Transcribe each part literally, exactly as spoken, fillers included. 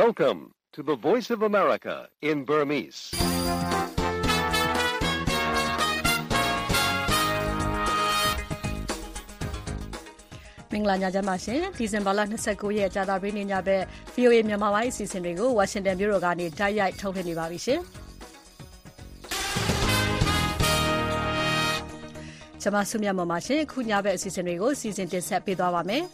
Welcome to the Voice of America in Burmese. ။မင်္ဂလာညချမ်းပါရှင်။ဒီဇင်ဘာလ၂၉ရက်ကြာသပတေးနေ့ညဘက် ဗွီအိုအေ မြန်မာပိုင်းအစီအစဉ်တွေကိုဝါရှင်တန်မြို့တော်ကနေတိုက်ရိုက်ထုတ်လွှင့်နေပါပြီရှင်။ကျွန်မဆုမြတ်မော်ပါရှင်။အခုညဘက်အစီအစဉ်တွေကိုစီစဉ်တင်ဆက်ပေးသွားပါမယ်။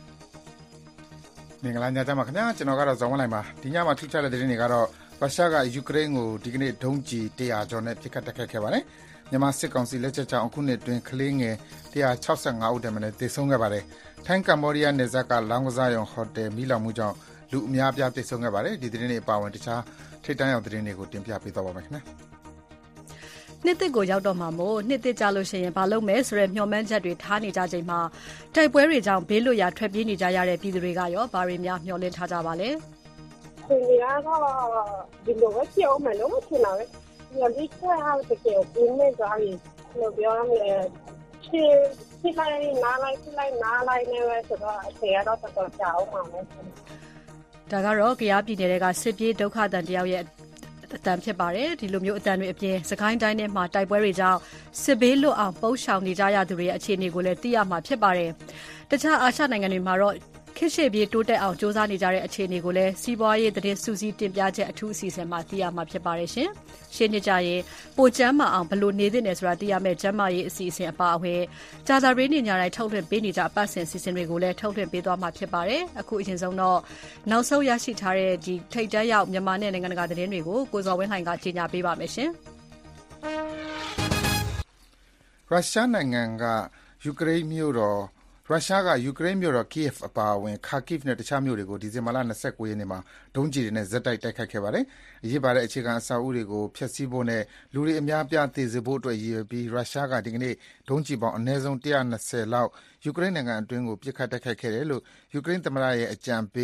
မင်္ဂလာညချမ်းပါခင်ဗျာ။ကျွန်တော်ကတော့ဇော်ဝင်းလိုင်ပါ။ဒီညမှာထူးခြားတဲ့သတင်းတွေကတော့ရုရှားကယူကရိန်းကိုဒီကနေ့ဒုံးကျည်၁၀၀ကျော်နဲ့ပစ်ခတ်တိုက်ခိုက်ခဲ့ပါတယ်။မြန်မာစစ်ကောင်စီလက်ချက်ကြောင့်အခုနှစ်အတွင်းကလေးငယ်၁၆၅ဦးတည်းမနဲ့သေဆုံးခဲ့ပါတယ်။ထိုင်းကမ္ဘောဒီးယားနယ်စပ်ကလောင်းကစားရုံဟိုတယ်မီးလောင်မှုကြောင့်လူအများအပြားသေဆုံးခဲ့ပါတယ်။ဒီသတင်းတွေအပါအဝင်တခြားထိပ်တန်းရောက်သတင်းတွေကိုတင်ပြပေးသွားပါမယ်ခင်ဗျာ။နှစ်သစ်ကိုရောက်တော့မှာမို့နှစ်သစ်ကြလို့ရှိရင်ဘာလုပ်မယ်ဆိုတဲ့မျှော်မှန်းချက်တွေထားနေကြချိန်မှာတိုက်ပွဲတွေကြောင့်ဘေးလွတ်ရာထွက်ပြေးနေကြရတဲ့ပြည်သူတွေကရောဘာတွေများမျှော်လင့်ထားကြပါလဲ။ဒီနေ့ကတော့ဒီလိုပဲပြောမယ်လို့ထင်တာပဲ။ဒီလိုချားတဲ့ကေပြင်းနေကြရင်လို့ပြောရမယ်။ချစ်ချစ်လိုက်နားလိုက်ချစ်လိုက်နားလိုက်နေပဲဆိုတော့အခြေရတော့တော်တော်ကြောက်မှာပဲ။ဒါကတော့ကရားပြည်နယ်ကစစ်ပြေးဒုက္ခတန်တယောက်ရဲ့အတန်ဖြစ်ပါတယ်ဒီလိုမျိုးအတန်တွေအပြင်စကိုင်းတိုင်းထဲမှာတိုက်ပွဲတွေကြောင့်စစ်ဘေးလွတ်အောင်ပုန်းရှောင်နေကြရသူတွေရဲ့အခြေအနေကိုလည်းသိရမှာဖြစ်ပါတယ်တခြားအာရှနိုင်ငံတွေမှာတော့ခေတ်ရှေ့ပြေးတိုးတက်အောင်စ조사နေကြတဲ့အခြေအနေကိုလည်းစီးပွားရေးသတင်းစုစည်းတင်ပြချက်အထူးအစီအစဉ်မှာသိရမှာဖြစ်ပါတယ်ရှင်ရှင်းနေကြရင်ပိုကျမ်းမအောင်ဘလို့နေသင့်တယ်ဆိုတာသိရမယ့်ကျမ်းမာရေးအစီအစဉ်အပါအဝင်ကြာသာရေးနေညတိုင်းထုတ်လွှင့်ပေးနေကြအပတ်စဉ်အစီအစဉ်တွေကိုလည်းထုတ်လွှင့်ပေးသွားမှာဖြစ်ပါတယ်အခုအရင်ဆုံးတော့နောက်ဆုံးရရှိထားတဲ့ဒီထိတ်တန်းရောက်မြန်မာနဲ့နိုင်ငံတကာသတင်းတွေကိုကိုဇော်ဝင်းလှိုင်ကကြီးညာပေးပါမယ်ရှင်ရုရှားနိုင်ငံကယူကရိန်းမြို့တော်ရုရှားကယူကရိန်းမြို့တော် Kyiv အပါအဝင် Kharkiv နဲ့တခြားမြို့တွေကိုဒီဇင်ဘာလ၂၉ရက်နေ့မှာဒုံးကျည်တွေနဲ့ဇက်တိုက်တိုက်ခိုက်ခဲ့ပါတယ်။အရေးပါတဲ့အခြေခံအဆောက်အဦတွေကိုဖျက်ဆီးဖို့နဲ့လူတွေအများအပြားသေစေဖို့အတွက်ရည်ရွယ်ပြီးရုရှားကဒီကနေ့ဒုံးကျည်ပေါင်းအနည်းဆုံး၁၂၀လောက်ယူကရိန်းနိုင်ငံအတွင်းကိုပစ်ခတ်တိုက်ခိုက်ခဲ့တယ်လို့ယူကရိန်းသမ္မတရဲ့အကြံပေး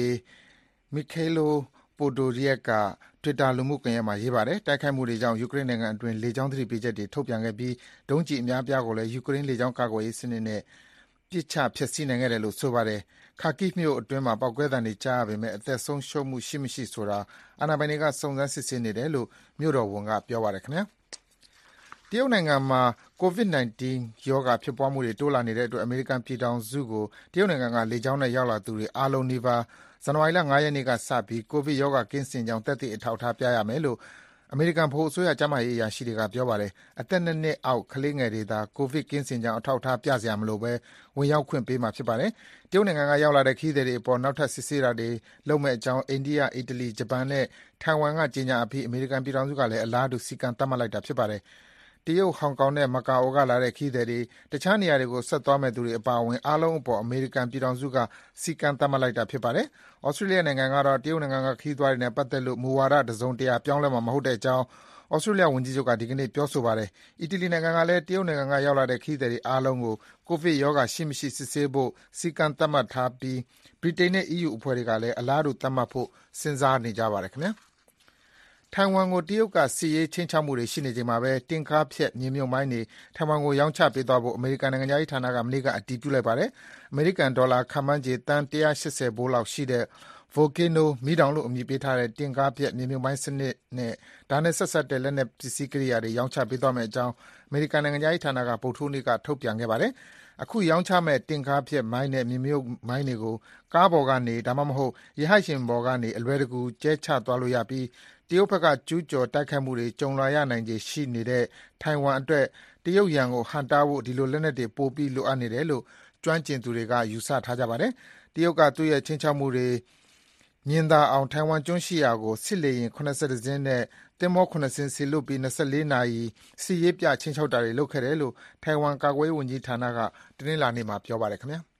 Mykhailo Podolyak က Twitter လူမှုကွန်ရက်မှာရေးပါတယ်။တိုက်ခိုက်မှုတွေကြောင့်ယူကရိန်းနိုင်ငံအတွင်းလေကြောင်းသတိပေးချက်တွေထုတ်ပြန်ခဲ့ပြီးဒုံးကျည်အများအပြားကိုလည်းယူကရိန်းလေကြောင်းကာကွယ်ရေးစနစ်နဲ့ပစ်ချဖျက်ဆီးနိုင်ခဲ့တယ်လို့ဆိုပါတယ်။ Kharkiv မြို့အတွင်းမှာပေါက်ကွဲသံတွေကြားရပေမဲ့အသက်ဆုံးရှုံးမှုရှိမရှိဆိုတာအာဏာပိုင်တွေကစုံစမ်းစစ်ဆေးနေတယ်လို့မြို့တော်ဝန်ကပြောပါတယ်ခင်ဗျာ။တရုတ်နိုင်ငံမှာ ကိုဗစ်၁၉ ရောဂါဖြစ်ပွားမှုတွေတိုးလာနေတဲ့အတွက်အမေရိကန်ပြည်ထောင်စုကိုတရုတ်နိုင်ငံကလေကြောင်းနဲ့ရောက်လာသူတွေအားလုံးနီးပါးဇန်နဝါရီလ၅ရက်နေ့ကစပြီးကိုဗစ်ရောဂါကင်းစင်ကြောင်းသက်သေအထောက်အထားပြရမယ်လို့အမေရိကန်ဗဟိုအစိုးရကျန်းမာရေးအရာရှိတွေကပြောပါတယ်။အသက်၂နှစ်အောက်ကလေးငယ်တွေသာကိုဗစ်ကင်းစင်ကြောင်းအထောက်အထားပြစရာမလိုဘဲဝင်ရောက်ခွင့်ပေးမှာဖြစ်ပါတယ်။တရုတ်နိုင်ငံကရောက်လာတဲ့ခရီးသည်တွေအပေါ်နောက်ထပ်စစ်ဆေးတာတွေလုပ်မယ့်အကြောင်းအိန္ဒိယ၊အီတလီ၊ဂျပန်နဲ့ထိုင်ဝမ်ကကြေညာအပြီးအမေရိကန်ပြည်ထောင်စုကလည်းအလားတူစည်းကမ်းသတ်မှတ်လိုက်တာဖြစ်ပါတယ်။တရုတ်၊ဟောင်ကောင်နဲ့မကာအိုကလာတဲ့ခရီးသည်တွေတခြားနေရာတွေကိုဆက်သွားမယ့်သူတွေအပါအဝင်အားလုံးအပေါ်အမေရိကန်ပြည်ထောင်စုကစည်းကမ်းသတ်မှတ်လိုက်တာဖြစ်ပါတယ်။ဩစတြေးလျနိုင်ငံကတော့တရုတ်နိုင်ငံကခရီးသွားတွေနဲ့ပတ်သက်လို့မူဝါဒတစုံတရာပြောင်းလဲမှာမဟုတ်တဲ့အကြောင်းဩစတြေးလျဝန်ကြီးချုပ်ကဒီကနေ့ပြောဆိုပါတယ်။အီတလီနိုင်ငံကလည်းတရုတ်နိုင်ငံကရောက်လာတဲ့ခရီးသည်တွေအားလုံးကိုကိုဗစ်ရောဂါရှိမရှိစစ်ဆေးဖို့စည်းကမ်းသတ်မှတ်ထားပြီးဗြိတိန်နဲ့ အီးယူအဖွဲ့တွေကလည်းအလားတူသတ်မှတ်ဖို့စဉ်းစားနေကြပါတယ်ခင်ဗျာ။ထိုင်ဝမ်ကိုတရုတ်ကစစ်ရေးခြိမ်းခြောက်မှုတွေရှိနေချိန်မှာပဲတင့်ကားဖျက်မြေမြုပ်မိုင်းတွေထိုင်ဝမ်ကိုရောင်းချပေးသွားဖို့အမေရိကန်နိုင်ငံခြားရေးဌာနကမနေ့ကအတည်ပြုလိုက်ပါတယ်။အမေရိကန်ဒေါ်လာခန့်မှန်းခြေသန်း၁၈၀ဘိုးလောက်ရှိတဲ့ Volcano မီးတောင်လို့အမည်ပေးထားတဲ့တင့်ကားဖျက်မြေမြုပ်မိုင်းစနစ်နဲ့ဒါနဲ့ဆက်စပ်တဲ့လက်နက်ပစ္စည်းကိရိယာတွေရောင်းချပေးသွားမယ့်အကြောင်းအမေရိကန်နိုင်ငံခြားရေးဌာနကဗုဒ္ဓဟူးနေ့ကထုတ်ပြန်ခဲ့ပါတယ်။အခုရောင်းချမယ့်တင့်ကားဖျက်မိုင်းနဲ့မြေမြုပ်မိုင်းတွေကိုကားပေါ်ကနေဒါမှမဟုတ်ရဟတ်ယာဉ်ပေါ်ကနေအလွယ်တကူကျဲချသွားလို့ရပြီးတရုတ်ဘက်ကကျူးကျော်တိုက်ခိုက်မှုတွေကြုံလာရနိုင်ခြေရှိနေတဲ့ထိုင်ဝမ်အတွက်တရုတ်ရန်ကိုဟန့်တားဖို့ဒီလိုလက်နက်တွေပိုပြီးလိုအပ်နေတယ်လို့ကျွမ်းကျင်သူတွေကယူဆထားကြပါတယ်။တရုတ်ကသူ့ရဲ့ခြိမ်းခြောက်မှုတွေမြင်သာအောင်ထိုင်ဝမ်ကျွန်းရှိရာကိုစစ်လေယာဉ်၇၁စင်းနဲ့သင်္ဘော၇စင်းစေလွှတ်ပြီး၂၄နာရီစစ်ရေးပြခြိမ်းခြောက်တာတွေလုပ်ခဲ့တယ်လို့ထိုင်ဝမ်ကာကွယ်ရေးဝန်ကြီးဌာနကတနင်္လာနေ့မှာပြောပါတယ်ခင်ဗျာ။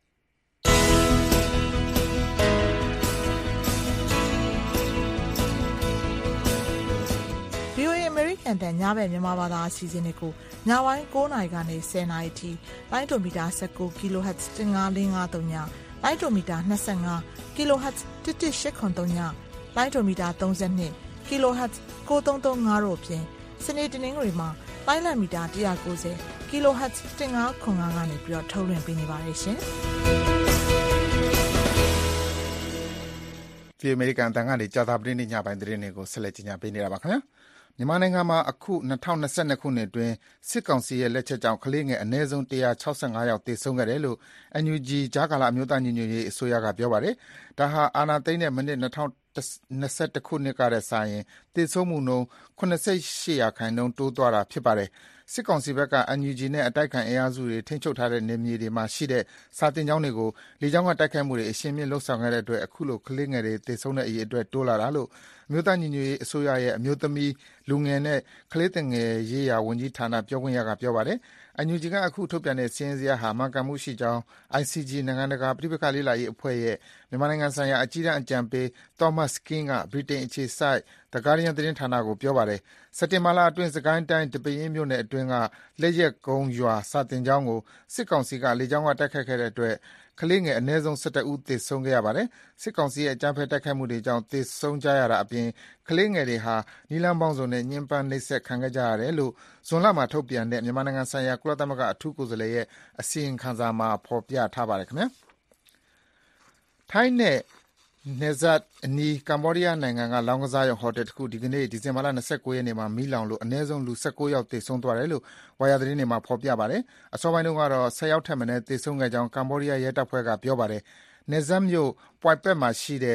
အမေရိကန်တန်ညဘက်မြန်မာဘာသာအစီအစဉ်တွေကိုညဝိုင်း၉နာရီကနေ၁၀နာရီထိလိုင်းဒိုမီတာ၁၉ kHz ၁၅၄၅၃ညလိုင်းဒိုမီတာ၂၅ kHz ၁၁၈၇၃ညလိုင်းဒိုမီတာ၃၂ kHz ၉၃၃၅တို့အပြင်စနေတနင်္ဂနွေမှာလိုင်းလံမီတာ၁၉၀ kHz ၁၅၇၅ကနေပြီးတော့ထုတ်လွှင့်ပေးနေပါတယ်ရှင်။ V ပြည်အမေရိကန်အတန်ကနေကြာသပတေးနေ့ညပိုင်းသတင်းတွေကိုဆက်လက်ကြီးညာပေးနေတာပါခင်ဗျာမြန်မာနိုင်ငံမှာအခု၂၀၂၂ခုနှစ်အတွင်းစစ်ကောင်စီရဲ့လက်ချက်ကြောင့်ကလေးငယ်အနည်းဆုံးone hundred sixty-fiveယောက်သေဆုံးခဲ့တယ်လို့ N U G ကြားကာလအမျိုးသားညီညွတ်ရေးအစိုးရကပြောပါတယ်ဒါဟာအာဏာသိမ်းတဲ့မိနစ်၂၀၂၁ခုနှစ်ကတည်းကစရင်သေဆုံးမှုနှုန်းeighty-eightရာခိုင်နှုန်းတိုးသွားတာဖြစ်ပါတယ်စစ်ကောင်စီဘက်က N U G နဲ့အတိုက်ခံအင်အားစုတွေထိန်းချုပ်ထားတဲ့နေမြေတွေမှာရှိတဲ့စာတင်ကျောင်းတွေကိုလေကြောင်းကတိုက်ခိုက်မှုတွေအရှင်းမြင့်လှုပ်ဆောင်ခဲ့တဲ့အတွက်အခုလိုကလေးငယ်တွေသေဆုံးတဲ့အရေးအတွက်တိုးလာတာလို့အမျိုးသားညီညွတ်ရေးအစိုးရရဲ့အမျိုးသမီးလူငယ်နဲ့ကလေးသင်ငယ်ရေးရာဝန်ကြီးဌာနပြောခွင့်ရကပြောပါတယ်။ N U G ကအခုထုတ်ပြန်တဲ့စီရင်စရာဟာမှန်ကန်မှုရှိကြောင်း I C G နိုင်ငံတကာပြည်ပခါလေးလာရေးအဖွဲ့ရဲ့မြန်မာနိုင်ငံဆိုင်ရာအကြီးတန်းအကြံပေး Thomas King ကဗြိတိန်အခြေစိုက် The Guardian သတင်းဌာနကိုပြောပါတယ်။စက်တင်ဘာလအတွင်းစကိုင်းတိုင်းဒီပဲယင်းမြို့နယ်အတွင်းကလက်ရက်ကုန်းရွာစာတင်ကျောင်းကိုစစ်ကောင်စီကလေကြောင်းကတိုက်ခိုက်ခဲ့တဲ့အတွက်ကလေးငယ်အနည်းဆုံးelevenဦးသေဆုံးခဲ့ရပါတယ်။စစ်ကောင်စီရဲ့အကြမ်းဖက်တိုက်ခိုက်မှုတွေကြောင့်သေဆုံးကြရတာအပြင်ကလေးငယ်တွေဟာနည်းလမ်းပေါင်းစုံနဲ့ညှဉ်းပန်းနှိပ်စက်ခံခဲ့ကြရတယ်လို့ဇွန်လမှာထုတ်ပြန်တဲ့မြန်မာနိုင်ငံဆိုင်ရာကုလသမဂ္ဂအထူးကိုယ်စားလှယ်ရဲ့အစီရင်ခံစာမှာဖော်ပြထားပါတယ်ခင်ဗျာ။ထိုင်းနဲ့နယ်စပ်အနီးကမ္ဘောဒီးယားနိုင်ငံကလောင်းကစားရုံဟိုတယ်တစ်ခုဒီကနေ့ဒီဇင်ဘာလtwenty-nineရက်နေ့မှာမီးလောင်လို့အနည်းဆုံးလူnineteenယောက်သေဆုံးသွားတယ်လို့ဝါယာသတင်းတွေမှာဖော်ပြပါတယ်။အစောပိုင်းတုန်းကတော့tenယောက်ထက်မနည်းသေဆုံးခဲ့ကြောင်းကမ္ဘောဒီးယားရဲတပ်ဖွဲ့ကပြောပါတယ်။နယ်စပ်မြို့ Poipet မှာရှိတဲ့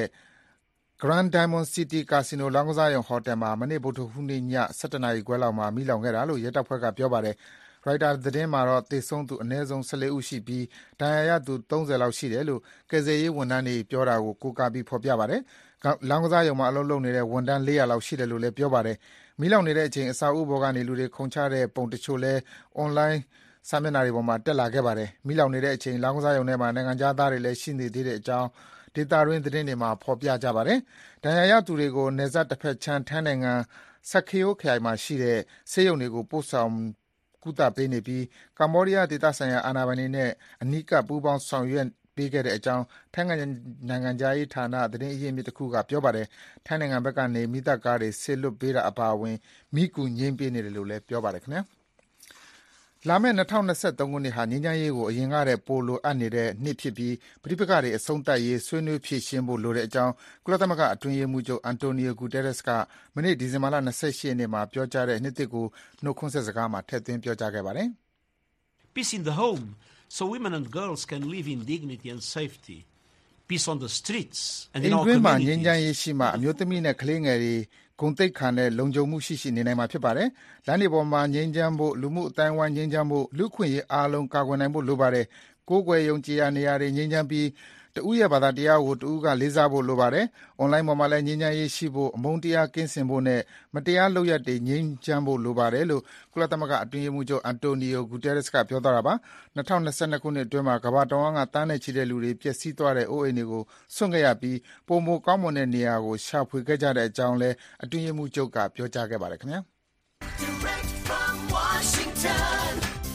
Grand Diamond City Casino လောင်းကစားရုံဟိုတယ်မှာမနေ့ဗုဒ္ဓဟူးနေ့ညsevenနာရီခွဲလောက်မှာမီးလောင်ခဲ့တာလို့ရဲတပ်ဖွဲ့ကပြောပါတယ်။ ရိုက်တာသတင်းမှာတော့သေဆုံးသူအနည်းဆုံးfourteenဦးရှိပြီးဒဏ်ရာရသူthirtyလောက်ရှိတယ်လို့ကယ်ဆယ်ရေးဝန်ထမ်းတွေပြောတာကိုကိုးကားပြီးဖော်ပြပါတယ်။လောင်းကစားရုံမှာအလုပ်လုပ်နေတဲ့ဝန်ထမ်းfour hundredလောက်ရှိတယ်လို့လည်းပြောပါတယ်။မီးလောင်နေတဲ့အချိန်အဆောက်အဦပေါ်ကနေလူတွေခုန်ချတဲ့ပုံတချို့လည်း online စာမျက်နှာတွေပေါ်မှာတက်လာခဲ့ပါတယ်။မီးလောင်နေတဲ့အချိန်လောင်းကစားရုံထဲမှာနိုင်ငံခြားသားတွေလည်းရှိနေသေးတဲ့အကြောင်းဒေသတွင်းသတင်းတွေမှာဖော်ပြကြပါတယ်။ဒဏ်ရာရသူတွေကိုနယ်စပ်တစ်ဖက်ခြမ်းထိုင်းနိုင်ငံစက်ခေရိုးခရိုင်မှာရှိတဲ့ဆေးရုံတွေကိုပို့ဆောင်ကုသပေးနေပြီးကမ္ဘောဒီးယားဒေသဆိုင်ရာအာဏာပိုင်တွေနဲ့အနီးကပ်ပူးပေါင်းဆောင်ရွက်ပေးခဲ့တဲ့အကြောင်းထိုင်းနိုင်ငံခြားရေးဌာနသတင်းအရင်းအမြစ်တစ်ခုကပြောပါတယ်။ထိုင်းနိုင်ငံဘက်ကနေမီးသတ်ကားတွေဆေလွတ်ပေးတာအပါအဝင်မီးကူငြိမ်းပေးနေတယ်လို့လည်းပြောပါတယ်ခင်ဗျာ။လာမယ့်twenty twenty-threeခုနှစ်ဟာငြိမ်းချမ်းရေးကိုအရင်ကတည်းကပိုလိုအပ်နေတဲ့နှစ်ဖြစ်ပြီးပဋိပက္ခတွေအဆုံးသတ်ရေးဆွေးနွေးဖြေရှင်းဖို့လိုတဲ့အကြောင်းကုလသမဂ္ဂအတွင်းရေးမှူးချုပ် Antonio Guterres ကမနေ့ဒီဇင်ဘာလtwenty-eightရက်နေ့မှာပြောကြားတဲ့နှစ်သစ်ကူးနှုတ်ခွန်းဆက်စကားမှာထည့်သွင်းပြောကြားခဲ့ပါတယ်။ Peace in the home so women and girls can live in dignity and safety. Peace on the streets and in our communities. အိမ်တွင်းမှာငြိမ်းချမ်းရေးရှိမှအမျိုးသမီးနဲ့ကလေးငယ်တွေဂုဏ်သိက္ခာနဲ့လုံခြုံမှုရှိရှိနေနိုင်မှာဖြစ်ပါတယ်။လမ်းတွေပေါ်မှာငြိမ်းချမ်းဖို့လူမှုအတိုင်းအဝိုင်းငြိမ်းချမ်းဖို့လူ့အခွင့်အရေးအားလုံးကာကွယ်နိုင်ဖို့လိုပါတယ်။ကိုးကွယ်ယုံကြည်ရာနေရာတွေငြိမ်းချမ်းပြီးတဦးရဲ့ဘာသာတရားကိုတဦးကလေးစားဖို့လိုပါတယ်။ online ပေါ်မှာလည်းငြိမ်းချမ်းရေးရှိဖို့အမုန်းတရားကင်းစင်ဖို့နဲ့မတရားလုပ်ရပ်တွေငြိမ်းချမ်းဖို့လိုပါတယ်လို့ကုလသမဂ္ဂအတွင်းရေးမှူးချုပ် Antonio Guterres ကပြောသွားတာပါ။twenty twenty-twoခုနှစ်အတွင်းမှာကမ္ဘာတဝန်းကသန်းနဲ့ချီတဲ့လူတွေပျက်စီးသွားတဲ့အိုးအိမ်တွေကိုစွန့်ခဲ့ရပြီးပိုမိုကောင်းမွန်တဲ့နေရာကိုရှာဖွေခဲ့ကြတဲ့အကြောင်းလည်းအတွင်းရေးမှူးချုပ်ကပြောကြားခဲ့ပါတယ်ခင်ဗျာ။ Direct from Washington,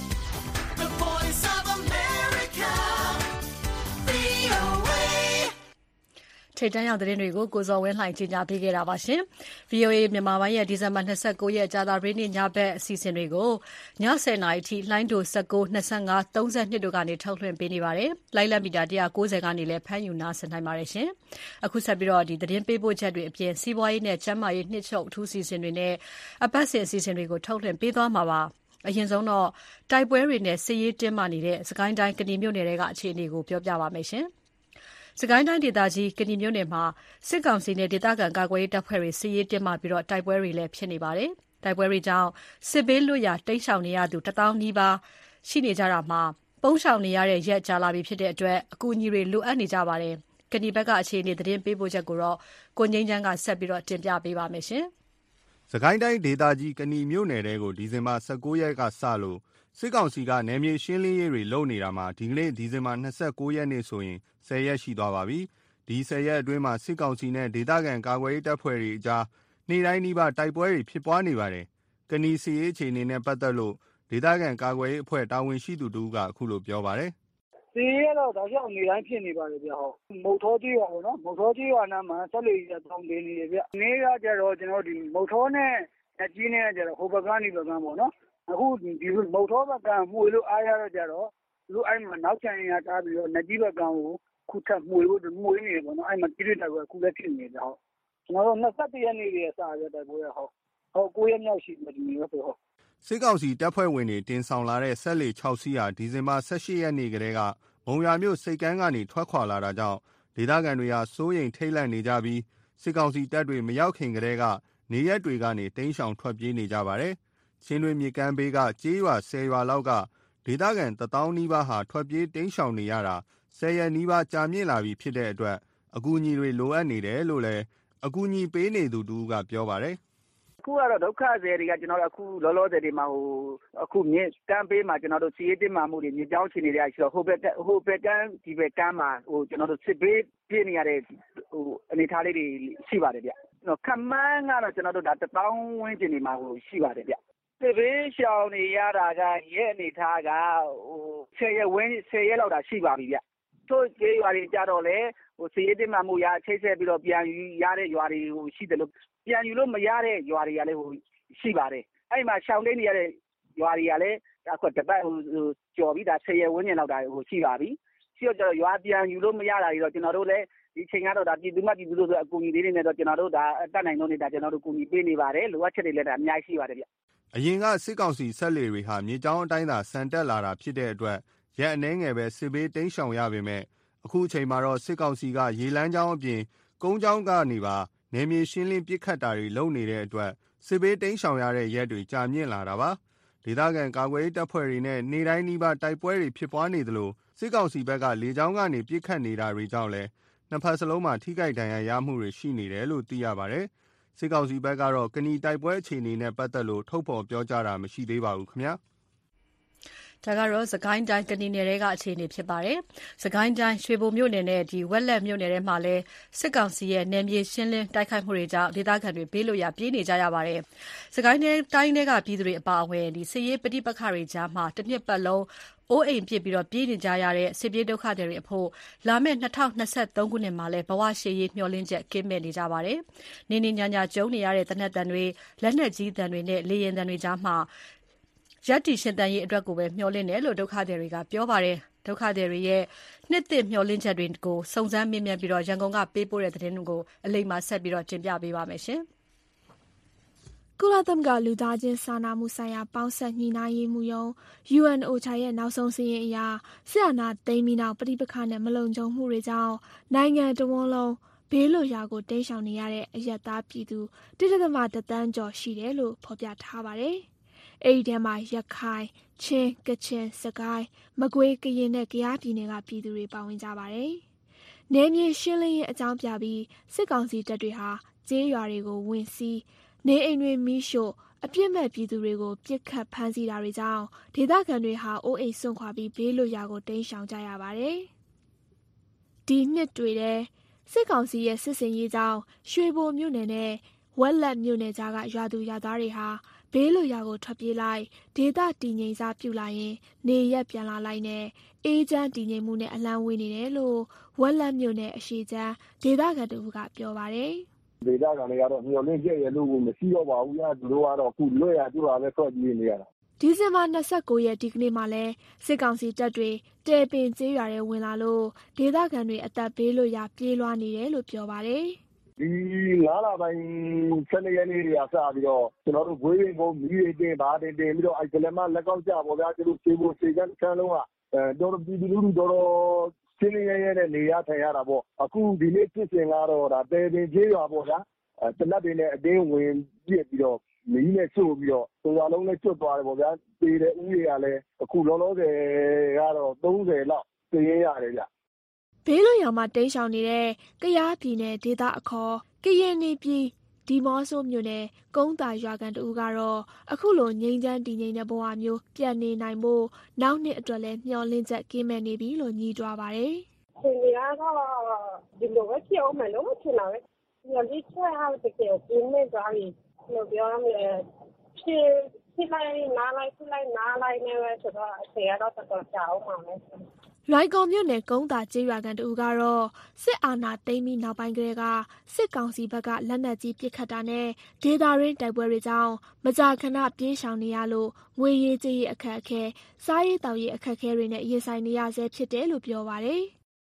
the voice of America, V O A ထိပ်တန်းရောက်သတင်းတွေကိုကိုဇော်ဝင်းလှိုင်ကြီးညာပေးခဲ့တာပါရှင်။ V O A မြန်မာပိုင်းရဲ့ဒီဇင်ဘာtwenty-nineရက်ကြာသပတေးနေ့ညဘက်အစီအစဉ်တွေကိုညtenနာရီထိလိုင်းဒိုnineteen, twenty-five, thirty-twoတို့ကနေထုတ်လွှင့်ပေးနေပါတယ်။လိုင်းလက်မီတာone ninetyကနေလည်းဖမ်းယူနားဆင်နိုင်ပါတယ်ရှင်။အခုဆက်ပြီးတော့ဒီသတင်းပေးပို့ချက်တွေအပြင်စီးပွားရေးနဲ့ကျန်းမာရေးနှစ်ချုပ်အထူးအစီအစဉ်တွေနဲ့အပတ်စဉ်အစီအစဉ်တွေကိုထုတ်လွှင့်ပေးသွားမှာပါ။အရင်ဆုံးတော့တိုက်ပွဲတွေနဲ့စစ်ရေးတင်းမာနေတဲ့စကိုင်းတိုင်းကဏီမြို့နယ်တွေကအခြေအနေကိုပြောပြပါမယ်ရှင်။စကိုင်းတိုင်းဒေသကြီးကဏီမြို့နယ်မှာစစ်ကောင်စီနဲ့ဒေသခံကာကွယ်ရေးတပ်ဖွဲ့တွေစစ်ရေးတင်းမာပြီးတော့တိုက်ပွဲတွေလည်းဖြစ်နေပါတယ်။တိုက်ပွဲတွေကြောင့်စစ်ဘေးလွတ်ရာတိမ်းရှောင်နေရသူone thousandနီးပါးရှိနေကြတာမှာပုန်းရှောင်နေရတဲ့ရက်ကြာလာပြီဖြစ်တဲ့အတွက်အကူအညီတွေလိုအပ်နေကြပါတယ်။ကဏီဘက်ကအခြေအနေသတင်းပေးပို့ချက်ကိုတော့ကိုငိမ့်ချမ်းကဆက်ပြီးတော့တင်ပြပေးပါမယ်ရှင်။စကိုင်းတိုင်းဒေသကြီးကဏီမြို့နယ်တဲကိုဒီဇင်ဘာnineteenရက်ကစလို့စစ်ကောင်စီကနယ်မြေရှင်းလင်းရေးတွေလုပ်နေတာမှာဒီကနေ့ဒီဇင်ဘာtwenty-nineရက်နေ့ဆိုရင်tenရက်ရှိသွားပါပြီ။ဒီtenရက်အတွင်းမှာစစ်ကောင်စီနဲ့ဒေသခံကာကွယ်ရေးတပ်ဖွဲ့တွေအကြားနေ့တိုင်းနီးပါးတိုက်ပွဲတွေဖြစ်ပွားနေပါတယ်။ကဏီစီရေးအခြေအနေနဲ့ပတ်သက်လို့ဒေသခံကာကွယ်ရေးအဖွဲ့တာဝန်ရှိသူတို့ကအခုလိုပြောပါတယ်။စီရေးကတော့ဒါကြောင့်နေတိုင်းဖြစ်နေပါတယ်ဗျဟုတ်။မုတ်ထောကြီးရွာပေါ့နော်။မုတ်ထောကြီးရွာနားမှာဆက်လေကြီးတောင်းတင်နေတယ်ဗျ။နေ့ကကျတော့ကျွန်တော်ဒီမုတ်ထောနဲ့အကြီးနဲ့ကျတော့ဟိုဘက်ကနေဘက်ကပေါ့နော်။အခုဒီမုတ်ထောဘက်ကမှွေလို့အားရတော့ကျတော့သူတို့အဲ့မှာနောက်ချန်ရထားပြီးတော့နကြီးဘက်ကကိုခုထပ်မှွေဖို့မှွေနေတယ်ပေါ့နော်အဲ့မှာတိတိတိုက်ပွဲအခုလည်းဖြစ်နေတယ်ဟုတ်ကျွန်တော်တို့နှစ်၁ရက်နေ့ကစရတဲ့ပွဲဟုတ်ဟုတ်ကိုရက်မြောက်ရှိတယ်ဒီနေ့ဆိုဟုတ်စစ်ကောင်စီတပ်ဖွဲ့ဝင်တွေတင်ဆောင်လာတဲ့ဆက်လေ၆စီးဟာဒီဇင်ဘာ၁၈ရက်နေ့ကတည်းကမုံရွာမြို့စိတ်ကမ်းကနေထွက်ခွာလာတာကြောင့်ဒေသခံတွေဟာစိုးရိမ်ထိတ်လန့်နေကြပြီးစစ်ကောင်စီတပ်တွေမရောက်ခင်ကတည်းကနေရက်တွေကနေတိမ်းရှောင်ထွက်ပြေးနေကြပါတယ်။ချင်းတွင်းမြေကမ်းဘေးကကျေးရွာ၁၀ရွာလောက်ကဒေသခံတသောင်းနီးပါးဟာထွက်ပြေးတိမ်းရှောင်နေရတာ၁၀ရက်နီးပါးကြာမြင့်လာပြီဖြစ်တဲ့အတွက်အကူအညီတွေလိုအပ်နေတယ်လို့လည်းအကူအညီပေးနေသူတူကပြောပါတယ်။အခုကတော့ဒုက္ခသည်တွေကကျွန်တော်တို့အခုလောလောဆယ်ဒီမှာဟိုအခုမြေကမ်းပေးမှာကျွန်တော်တို့စီးရေးတင်မှာမှုတွေမြေကြောင်းချနေတဲ့အရှိတော့ဟိုဘက်ဟိုဘက်ကမ်းဒီဘက်ကမ်းမှာဟိုကျွန်တော်တို့စစ်ဘေးပြည့်နေရတဲ့ဟိုအနေထားလေးတွေရှိပါတယ်ဗျ။ခမန်းကတော့ကျွန်တော်တို့ဒါတပေါင်းဝင်းကျင်နေမှာဟိုရှိပါတယ်ဗျ။စစ်ဘေးရှောင်နေရတာကရဲ့အနေထားကဟိုဆယ်ရက်ဝင်းဆယ်ရက်လောက်တာရှိပါပြီဗျ။တို့ကျေးရွာတွေကြတော့လေဟိုစီးရေးတင်မှာမှုရချိတ်ဆက်ပြီးတော့ပြန်ယူရတဲ့ရွာတွေဟိုရှိတယ်လို့ပြန်ယူလို့မရတဲ့ရွာတွေကလည်းဟိုရှိပါတယ်အဲ့မှာရှောင်းနေရတဲ့ရွာတွေကလည်းအခုတပတ်ဟိုကြော်ပြီးဒါဆယ်ရက်ဝန်းကျင်လောက်တာဟိုရှိပါပြီရှိတော့ရွာပြန်ယူလို့မရတာတွေတော့ကျွန်တော်တို့လည်းဒီချိန်ကတော့ဒါပြည်သူမှပြည်သူတို့ဆိုအကူအညီလေးတွေနဲ့တော့ကျွန်တော်တို့ဒါတတ်နိုင်လို့နေတာကျွန်တော်တို့ကူညီပေးနေပါတယ်လိုအပ်ချက်တွေလည်းဒါအများကြီးရှိပါတယ်ဗျအရင်ကစစ်ကောင်စီဆက်လေတွေဟာမြေကြောင်းအတိုင်းသာစံတက်လာတာဖြစ်တဲ့အတွက်ရက်အနှဲငယ်ပဲစစ်ဘေးတိမ်းရှောင်ရပေမဲ့အခုအချိန်မှာတော့စစ်ကောင်စီကရေလမ်းကြောင်းအပြင်ကုန်းကြောင်းကနေပါနယ်မြေရှင်းလင်းပစ်ခတ်တာတွေလုပ်နေတဲ့အတွက်စစ်ဘေးတိမ်းရှောင်ရတဲ့ရက်တွေကြာမြင့်လာတာပါဒေသခံကာကွယ်ရေးတပ်ဖွဲ့တွေနဲ့နေတိုင်းနီးပါးတိုက်ပွဲတွေဖြစ်ပွားနေသလိုစစ်ကောင်စီဘက်ကလေကြောင်းကနေပစ်ခတ်နေတာတွေကြောင့်လည်းနှစ်ဖက်စလုံးမှာထိခိုက်ဒဏ်ရာရမှုတွေရှိနေတယ်လို့သိရပါတယ်စစ်ကောင်စီဘက်ကတော့ကဏီတိုက်ပွဲအခြေအနေနဲ့ပတ်သက်လို့ထုတ်ဖော်ပြောကြားတာမရှိသေးပါဘူးခင်ဗျာဒါကတော့စကိုင်းတိုင်းကဏီနယ်တွေကအခြေအနေဖြစ်ပါတယ်။စကိုင်းတိုင်းရွှေဘိုမြို့နယ်နဲ့ဒီဝက်လက်မြို့နယ်ထဲမှာလည်းစစ်ကောင်စီရဲ့နယ်မြေရှင်းလင်းတိုက်ခိုက်မှုတွေကြောင့်ဒေသခံတွေဘေးလွတ်ရာပြေးနေကြရပါတယ်။စကိုင်းတိုင်းတိုင်းတွေကပြည်သူတွေအပါအဝင်ဒီစစ်ရေးပဋိပက္ခတွေကြားမှာတစ်နှစ်ပတ်လုံးအိုးအိမ်ပြစ်ပြီးတော့ပြေးနေကြရတဲ့စစ်ပြေးဒုက္ခသည်တွေအဖို့လာမယ့်၂၀၂၃ခုနှစ်မှာလည်းဘဝရှေ့ရေးမျှော်လင့်ချက်ကင်းမဲ့နေကြပါတယ်။နေနေညာညာကျုံနေရတဲ့တနက်တန်တွေလက်နက်ကြီးတန်တွေနဲ့လေရင်တန်တွေကြားမှာရက်တီရှင်တန်ရေးအတွက်ကိုပဲမျှော်လင့်တယ်လို့ဒုက္ခသည်တွေကပြောပါတယ်ဒုက္ခသည်တွေရဲ့နှစ်သစ်မျှော်လင့်ချက်တွေကိုစုံစမ်းမေးမြန်းပြီးတော့ရန်ကုန်ကပေးပို့တဲ့သတင်းတွေကိုအလိမ္မာဆက်ပြီးတော့တင်ပြပေးပါမယ်ရှင်ကုလသမဂ္ဂလူသားချင်းစာနာမှုဆိုင်ရာပေါင်းစပ်ညှိနှိုင်းရေးမှူးရုံး ယူ အန် အို ချာ ရဲ့နောက်ဆုံးစာရင်းအရစစ်အာဏာသိမ်းပြီးနောက်ပဋိပက္ခနဲ့မလုံခြုံမှုတွေကြောင့်နိုင်ငံတော်ဝန်လုံးဘေးလွတ်ရာကိုတိမ်းရှောင်နေရတဲ့အရက်သားပြည်သူ တစ်ဒသမ တစ်သန်းကျော်ရှိတယ်လို့ဖော်ပြထားပါတယ်။အဲဒီထဲမှာရခိုင်၊ချင်း၊ကချင်၊စကိုင်း၊မကွေး၊ကရင်နဲ့ကယားပြည်နယ်ကပြည်သူတွေပါဝင်ကြပါတယ်။နယ်မြေရှင်းလင်းရေးအကြောင်းပြပြီးစစ်ကောင်စီတပ်တွေဟာကျေးရွာတွေကိုဝင်စီးနေအိမ်တွေမီးရှို့အပြစ်မဲ့ပြည်သူတွေကိုပြစ်ခတ်ဖမ်းဆီးတာတွေကြောင့်ဒေသခံတွေဟာအိုးအိမ်စွန့်ခွာပြီးဘေးလွတ်ရာကိုတိမ်းရှောင်ကြရပါတယ်။ဒီနှစ်တွေထဲစစ်ကောင်စီရဲ့စစ်စင်ရေးကြောင့်ရွှေဘိုမြို့နယ်နဲ့ဝက်လက်မြို့နယ်ကြားကရွာသူရွာသားတွေဟာဘေးလွတ်ရာကိုထွက်ပြေးလိုက်ဒေသတည်ငြိမ်စားပြုလာရင်နေရက်ပြန်လာလိုက်နဲ့အေးချမ်းတည်ငြိမ်မှုနဲ့အလံဝေးနေတယ်လို့ဝက်လက်မြို့နယ်အရှိချမ်းဒေသခံတို့ကပြောပါတယ်ဒေသခံတွေကတော့မျောလင့်ချက်ရလို့မရှိတော့ပါဘူး။သူတို့ကတော့အခုလွတ်ရသူ့ဟာပဲထွက်ပြေးနေရတာ။ဒီဇင်ဘာ၂၉ရက်ဒီကနေ့မှလည်းစစ်ကောင်စီတပ်တွေတဲပင်ကျေးရွာထဲဝင်လာလို့ဒေသခံတွေအသက်ဘေးလွတ်ရာပြေးလွှားနေတယ်လို့ပြောပါတယ်။ဒီငါးလပိုင်း၁၂ရက်နေ့တွေကစပြီးတော့ကျွန်တော်တို့ဘွေးရင်ကိုမီးတွေတင်ပါတင်တင်ပြီးတော့အဲ့ကလေးမလက်ကောက်ကြပေါ့ဗျာသူတို့ခြေဖို့ခြေကန်းချမ်းလုံးကအဲတော်တော်ပြည်သူလူထုတော်တော်ရှင်းလင်းရဲရဲနဲ့နေရထိုင်ရတာပေါ့အခုဒီနေ့ဖြစ်စဉ်ကတော့ဒါတဲပင်ကျေးရွာပေါ့ဗျာအဲတနက်တွေနဲ့အတင်းဝင်ပြစ်ပြီးတော့မီးနဲ့ချို့ပြီးတော့ဟိုရွာလုံးနဲ့ကျွတ်သွားတယ်ပေါ့ဗျာပေတဲ့ဥတွေကလည်းအခုလောလောဆယ်ကတော့သုံးဆယ်လောက်သိရရတယ်ဗျဘေးလွတ်ရာမှာတိမ်းရှောင်နေတဲ့ကယားပြည်နယ်ဒေသအခေါ်ကရင်နေပြည်ဒီမော့ဆိုမြို့နယ်ကုန်းတာရွာကန်တူကတော့အခုလိုငိမ့်ချမ်းတည်ငြိမ်တဲ့ဘဝမျိုးပြန်နေနိုင်ဖို့နောက်နှစ်အတွက်လည်းမျှော်လင့်ချက်ကင်းမဲ့နေပြီလို့ညီးတွားပါတယ်။ရှင်ရတော့ဒီလိုပဲပြောမယ်လို့ထင်တာပဲ။ညာဒီချွဲဟာတကယ်ပြင်းနေကြပြီ။လို့ပြောရမယ်။ဖြစ်ဖြစ်လိုက်နားလိုက်ဖြစ်လိုက်နားလိုက်နေပဲဆိုတော့အချိန်ကတော့တော်တော်ကြာအောင်ပါမယ်။လွိုင်ကော်မြို့နယ်ကုန်းတာကျေးရွာကန်တူကတော့စစ်အာဏာသိမ်းပြီးနောက်ပိုင်းကတည်းကစစ်ကောင်စီဘက်ကလက်နက်ကြီးပစ်ခတ်တာနဲ့ဒေသရင်းတိုက်ပွဲတွေကြောင့်မကြာခဏပြေးရှောင်နေရလို့ငွေရေးကြေးရေးအခက်အခဲစားရေးတောက်ရေးအခက်အခဲတွေနဲ့ရင်ဆိုင်နေရဆဲဖြစ်တယ်လို့ပြောပါတယ်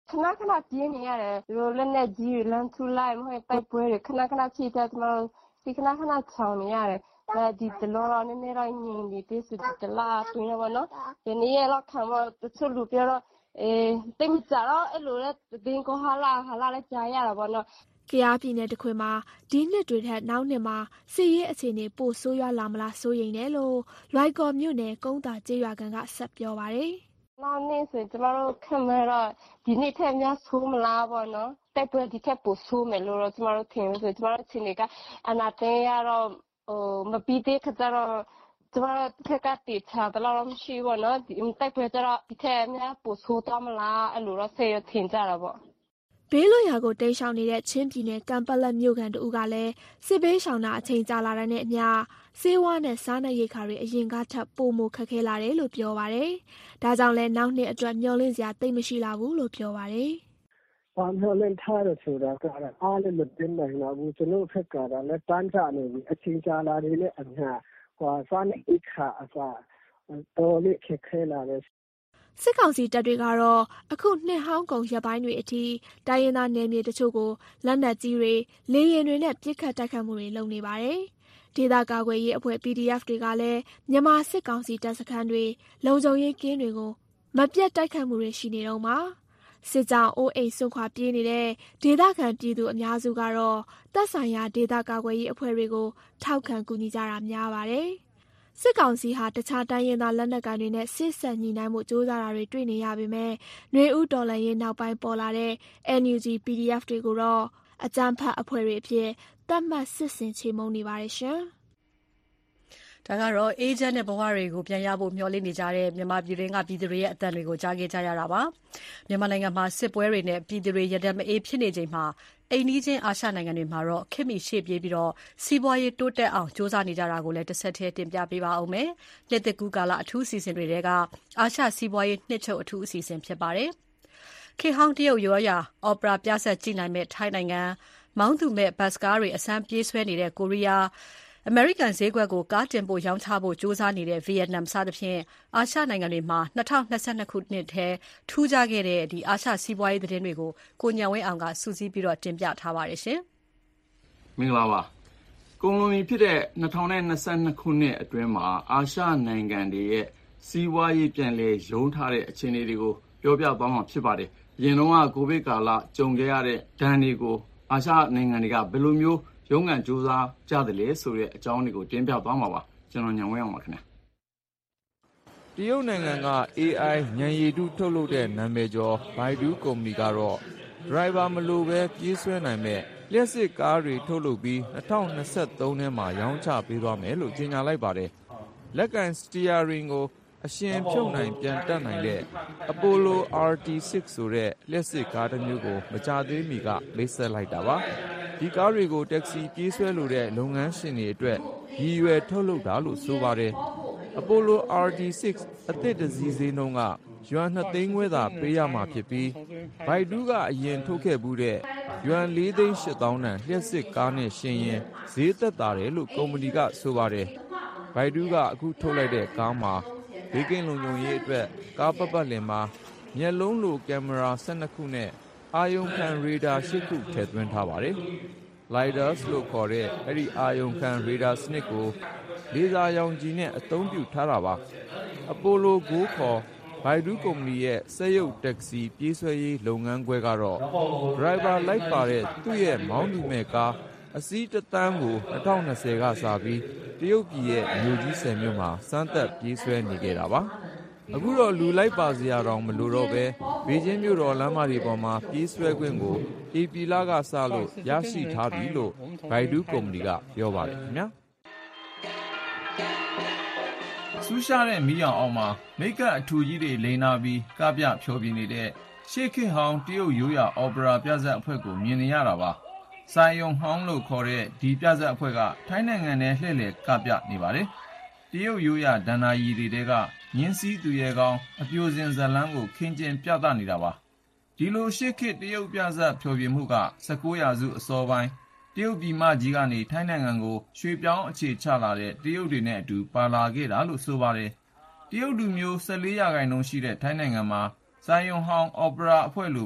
ခဏခဏပြင်းနေရတယ်ဒီလိုလက်နဲ့ကြီးတွေလမ်းထူလိုက်မဟုတ်တိုက်ပွဲတွေခဏခဏဖြစ်တဲ့ကျွန်တော်ဒီခဏခဏချောင်းနေရတယ်အဲဒီတလောတော့နည်းနည်းတော့ညင်ဒီတိစတလာတွင်းတော့နော်ဒီနေ့တော့ခံမတချို့လူပြောတော့အဲတိတ်ကြတော့အဲ့လိုလဲတင်းကိုဟာလာဟာလာလဲကြားရတာပေါ့နော်ကယားပြည်နယ်တစ်ခွင်မှာဒီနှစ်တွေထက်နောက်နှစ်မှာစစ်ရေးအခြေအနေပိုဆိုးရွားလာမလားစိုးရိမ်တယ်လို့လွိုက်ကော်မြို့နယ်ကုန်းတာကျေးရွာကန်ကဆက်ပြောပါတယ်။နောက်နေ့ဆိုကျွန်တော်တို့ခံမတော့ဒီနေ့ထက်များဆိုးမလားပေါ့နော်။တိုက်ပွဲဒီထက်ပိုဆိုးမယ်လို့တော့ကျွန်တော်တို့ထင်လို့ဆိုကျွန်တော်တို့ချင်းတွေကအနာတဲရတော့ဟိုမပြီးသေးခါကျတော့ကျွန်တော်တို့ထက်ကတိချာတော့မရှိဘူးနော်ဒီတိုက်ပွဲကျတော့ဒီထက်များပိုဆိုးတော့မလားအဲ့လိုတော့ဆေးရထင်ကြတာပေါ့ဘေးလွတ်ရာကိုတိမ်းရှောင်နေတဲ့ချင်းပြည်နယ်ကံပက်လက်မြို့ကန်တူကလည်းစစ်ဘေးရှောင်တာအချိန်ကြာလာတဲ့နဲ့အမျှဆေးဝါးနဲ့စားနပ်ရိက္ခာတွေအရင်ကထပ်ပိုမိုခက်ခဲလာတယ်လို့ပြောပါတယ်။ဒါကြောင့်လည်းနောက်နှစ်အတွက်မျှော်လင့်စရာသိပ်မရှိလာဘူးလို့ပြောပါတယ်။ဘာမျှော်လင့်ထားရဆိုတာကအားလည်းမတင်နိုင်ပါဘူးကျွန်တော်ဖက်ကလည်းတန်းချနေပြီအချိန်ကြာလာတယ်နဲ့အမျှဟောစားနပ်ရိက္ခာအစားတော်လေးခက်ခဲလာတယ်စစ်ကောင်စီတပ်တွေကတော့အခုနှစ်ဟောင်းကုံရပိုင်းတွေအထိတိုင်းရင်းသားနယ်မြေတချို့ကိုလက်နက်ကြီးတွေလေယာဉ်တွေနဲ့ပစ်ခတ်တိုက်ခတ်မှုတွေလုပ်နေပါတယ်။ဒေသကာကွယ်ရေးအဖွဲ့ P D F တွေကလည်းမြန်မာစစ်ကောင်စီတပ်စခန်းတွေလုံခြုံရေးကင်းတွေကိုမပြတ်တိုက်ခတ်မှုတွေရှိနေတော့မှာစစ်ကြောင်းအိုးအိမ်ဆွန့်ခွာပြေးနေတဲ့ဒေသခံပြည်သူအများစုကတော့တပ်ဆိုင်ရာဒေသကာကွယ်ရေးအဖွဲ့တွေကိုထောက်ခံကူညီကြတာများပါတယ်။စစ်ကောင်စီဟာတခြားတိုင်းရင်းသားလက်နက်ကိုင်တွေနဲ့စစ်ဆက်ညီနိုင်မှုစ조사တာတွေတွေ့နေရပေမဲ့ຫນွေဦးတော်လှန်ရေးနောက်ပိုင်းပေါ်လာတဲ့ N U G P D F တွေကိုတော့အကြမ်းဖက်အဖွဲ့တွေအဖြစ်သတ်မှတ်စစ်ဆင်ချေမှုန်းနေပါတယ်ရှင်။ဒါကတော့အေဂျင့်နဲ့ဘဝတွေကိုပြန်ရဖို့မျှော်လင့်နေကြတဲ့မြန်မာပြည်တွင်းကပြည်သူတွေရဲ့အသံတွေကိုကြားခဲ့ကြရတာပါ။မြန်မာနိုင်ငံမှာစစ်ပွဲတွေနဲ့ပြည်သူတွေရဒမအေးဖြစ်နေချိန်မှာအိမ်နီးချင်းအာရှနိုင်ငံတွေမှာတော့ခေတ်မီရှေ့ပြေးပြီးတော့စီးပွားရေးတိုးတက်အောင်စ조사နေကြတာကိုလည်းတစ်ဆက်တည်းတင်ပြပေးပါဦးမယ်။လက်တကူကာလအထူးအစီအစဉ်တွေကအာရှစီးပွားရေးနှစ်ချုပ်အထူးအစီအစဉ်ဖြစ်ပါတယ်။ခေဟောင်းတရုတ်ရောရာအော်ပရာပြဆက်ကြည့်နိုင်မဲ့ထိုင်းနိုင်ငံမောင်းသူမဲ့ဘတ်စကားတွေအစမ်းပြေးဆွဲနေတဲ့ကိုရီးယားအမေရိကန်ဈေးကွက်ကိုကားတင်ပို့ရောင်းချဖို့စ조사နေတဲ့ဗီယက်နမ်စသဖြင့်အာရှနိုင်ငံတွေမှာ၂၀၂၂ခုနှစ်ထဲထူးခြားခဲ့တဲ့ဒီအာရှစီးပွားရေးသတင်းတွေကိုကိုညံဝင်းအောင်ကစူးစီးပြီးတော့တင်ပြထားပါတယ်ရှင်။မင်္ဂလာပါ။ကုန်လုံးဖြစ်တဲ့၂၀၂၂ခုနှစ်အတွင်းမှာအာရှနိုင်ငံတွေရဲ့စီးပွားရေးပြန်လည်ရုန်းထားတဲ့အခြေအနေတွေကိုပြောပြသွားမှာဖြစ်ပါတယ်။အရင်တော့ကကိုဗစ်ကာလကြုံခဲ့ရတဲ့ဒဏ်တွေကိုအာရှနိုင်ငံတွေကဘယ်လိုမျိုးရုံးကန်စူးစမ်းကြတယ်လေဆိုတဲ့အကြောင်းတွေကိုတင်ပြသွားမှာပါကျွန်တော်ညံဝဲအောင်ပါခင်ဗျာတရုတ်နိုင်ငံက A I ဉာဏ်ရည်တုထုတ်လုပ်တဲ့နာမည်ကျော် Baidu ကုမ္ပဏီကတော့ driver မလိုပဲပြေးဆွဲနိုင်မဲ့လျှက်စစ်ကားတွေထုတ်လုပ်ပြီး၂၀၂၃ထဲမှာရောင်းချပေးသွားမယ်လို့ကြေညာလိုက်ပါတယ်လက်ကန် steering ကိုအရှင်ဖြုတ်နိုင်ပြန်တက်နိုင်တဲ့ Apollo R T six ဆိုတဲ့လျှက်စစ်ကားတစ်မျိုးကိုမကြသေးမီကမိတ်ဆက်လိုက်တာပါဒီကားတွေကိုတက္ကစီပြေးဆွဲလိုတဲ့လုပ်ငန်းရှင်တွေအတွက်ရည်ရွယ်ထုတ်လုပ်တာလို့ဆိုပါတယ် Apollo R T six အသစ်တစ်စီးစင်းနှုန်းကယွမ်နှစ်သိန်းခွဲသာပေးရမှာဖြစ်ပြီး Baidu ကအရင်ထုတ်ခဲ့မှုတဲ့ယွမ်လေးသိန်းရှစ်သောင်းတန်လျှက်စစ်ကားနဲ့ရှင်ရင်ဈေးသက်သာတယ်လို့ကုမ္ပဏီကဆိုပါတယ် Baidu ကအခုထုတ်လိုက်တဲ့ကားမှာဘေးကင်းလုံခြုံရေးအတွက်ကားပတ်ပတ်လည်မှာမျက်လုံးလိုကင်မရာ၁၂ခုနဲ့အာယုံခံရေဒါ၈ခုထည့်သွင်းထားပါတယ်။ Lidars လို့ခေါ်တဲ့အဲ့ဒီအာယုံခံရေဒါစနစ်ကိုလေဆာရောင်ခြည်နဲ့အသုံးပြုထားတာပါ။ Apollo Go ခေါ် Baidu ကုမ္ပဏီရဲ့စက်ရုပ်တက္ကစီပြေးဆွဲရေးလုပ်ငန်းခွဲကတော့ driver လိုက်ပါတဲ့သူ့ရဲ့မောင်းသူမဲ့ကားအစီးတစ်သန်းကို၂၀၂၀ကစပြီးတရုတ်ပြည်ရဲ့မြို့ကြီးဆယ်မြို့မှာစမ်းသပ်ပြေးဆွဲနေကြတာပါအခုတော့လူလိုက်ပါစရာတောင်မလိုတော့ပဲဘေကျင်းမြို့တော်လမ်းမတွေပေါ်မှာပြေးဆွဲခွင့်ကိုအေပီလာကစလို့ရရှိထားပြီလို့ Baidu ကုမ္ပဏီကပြောပါတယ်ခင်ဗျာဆူရှာတဲ့မီးရောင်အောင်မှာမိတ်ကအထူကြီးတွေလိန်နာပြီးကပြဖြောပြနေတဲ့ရှေ့ခေတ်ဟောင်းတရုတ်ရိုးရာအော်ပရာပြဇာတ်အဖွဲ့ကိုမြင်နေရတာပါဆိုင်ယုံဟောင်းလို့ခေါ်တဲ့ဒီပြဇာတ်အဖွဲ့ကထိုင်းနိုင်ငံနဲ့လှည့်လည်ကပြနေပါတယ်တရုတ်ရိုးရာဒဏ္ဍာရီတွေကညင်းစည်းသူရဲကောင်းအပြိုစင်ဇလန်းကိုခင်းကျင်းပြသနေတာပါဒီလိုရှေ့ခေတ်တရုတ်ပြဇာတ်ဖြောပြမှုက၁၉ရာစုအစောပိုင်းတရုတ်ပြည်မကြီးကနေထိုင်းနိုင်ငံကိုရွှေ့ပြောင်းအခြေချလာတဲ့တရုတ်တွေနဲ့အတူပါလာခဲ့တာလို့ဆိုပါတယ်တရုတ်လူမျိုး၁၄ရာခိုင်နှုန်းရှိတဲ့ထိုင်းနိုင်ငံမှာဆိုင်ယုံဟောင်းအော်ပရာအဖွဲ့လိုပဲ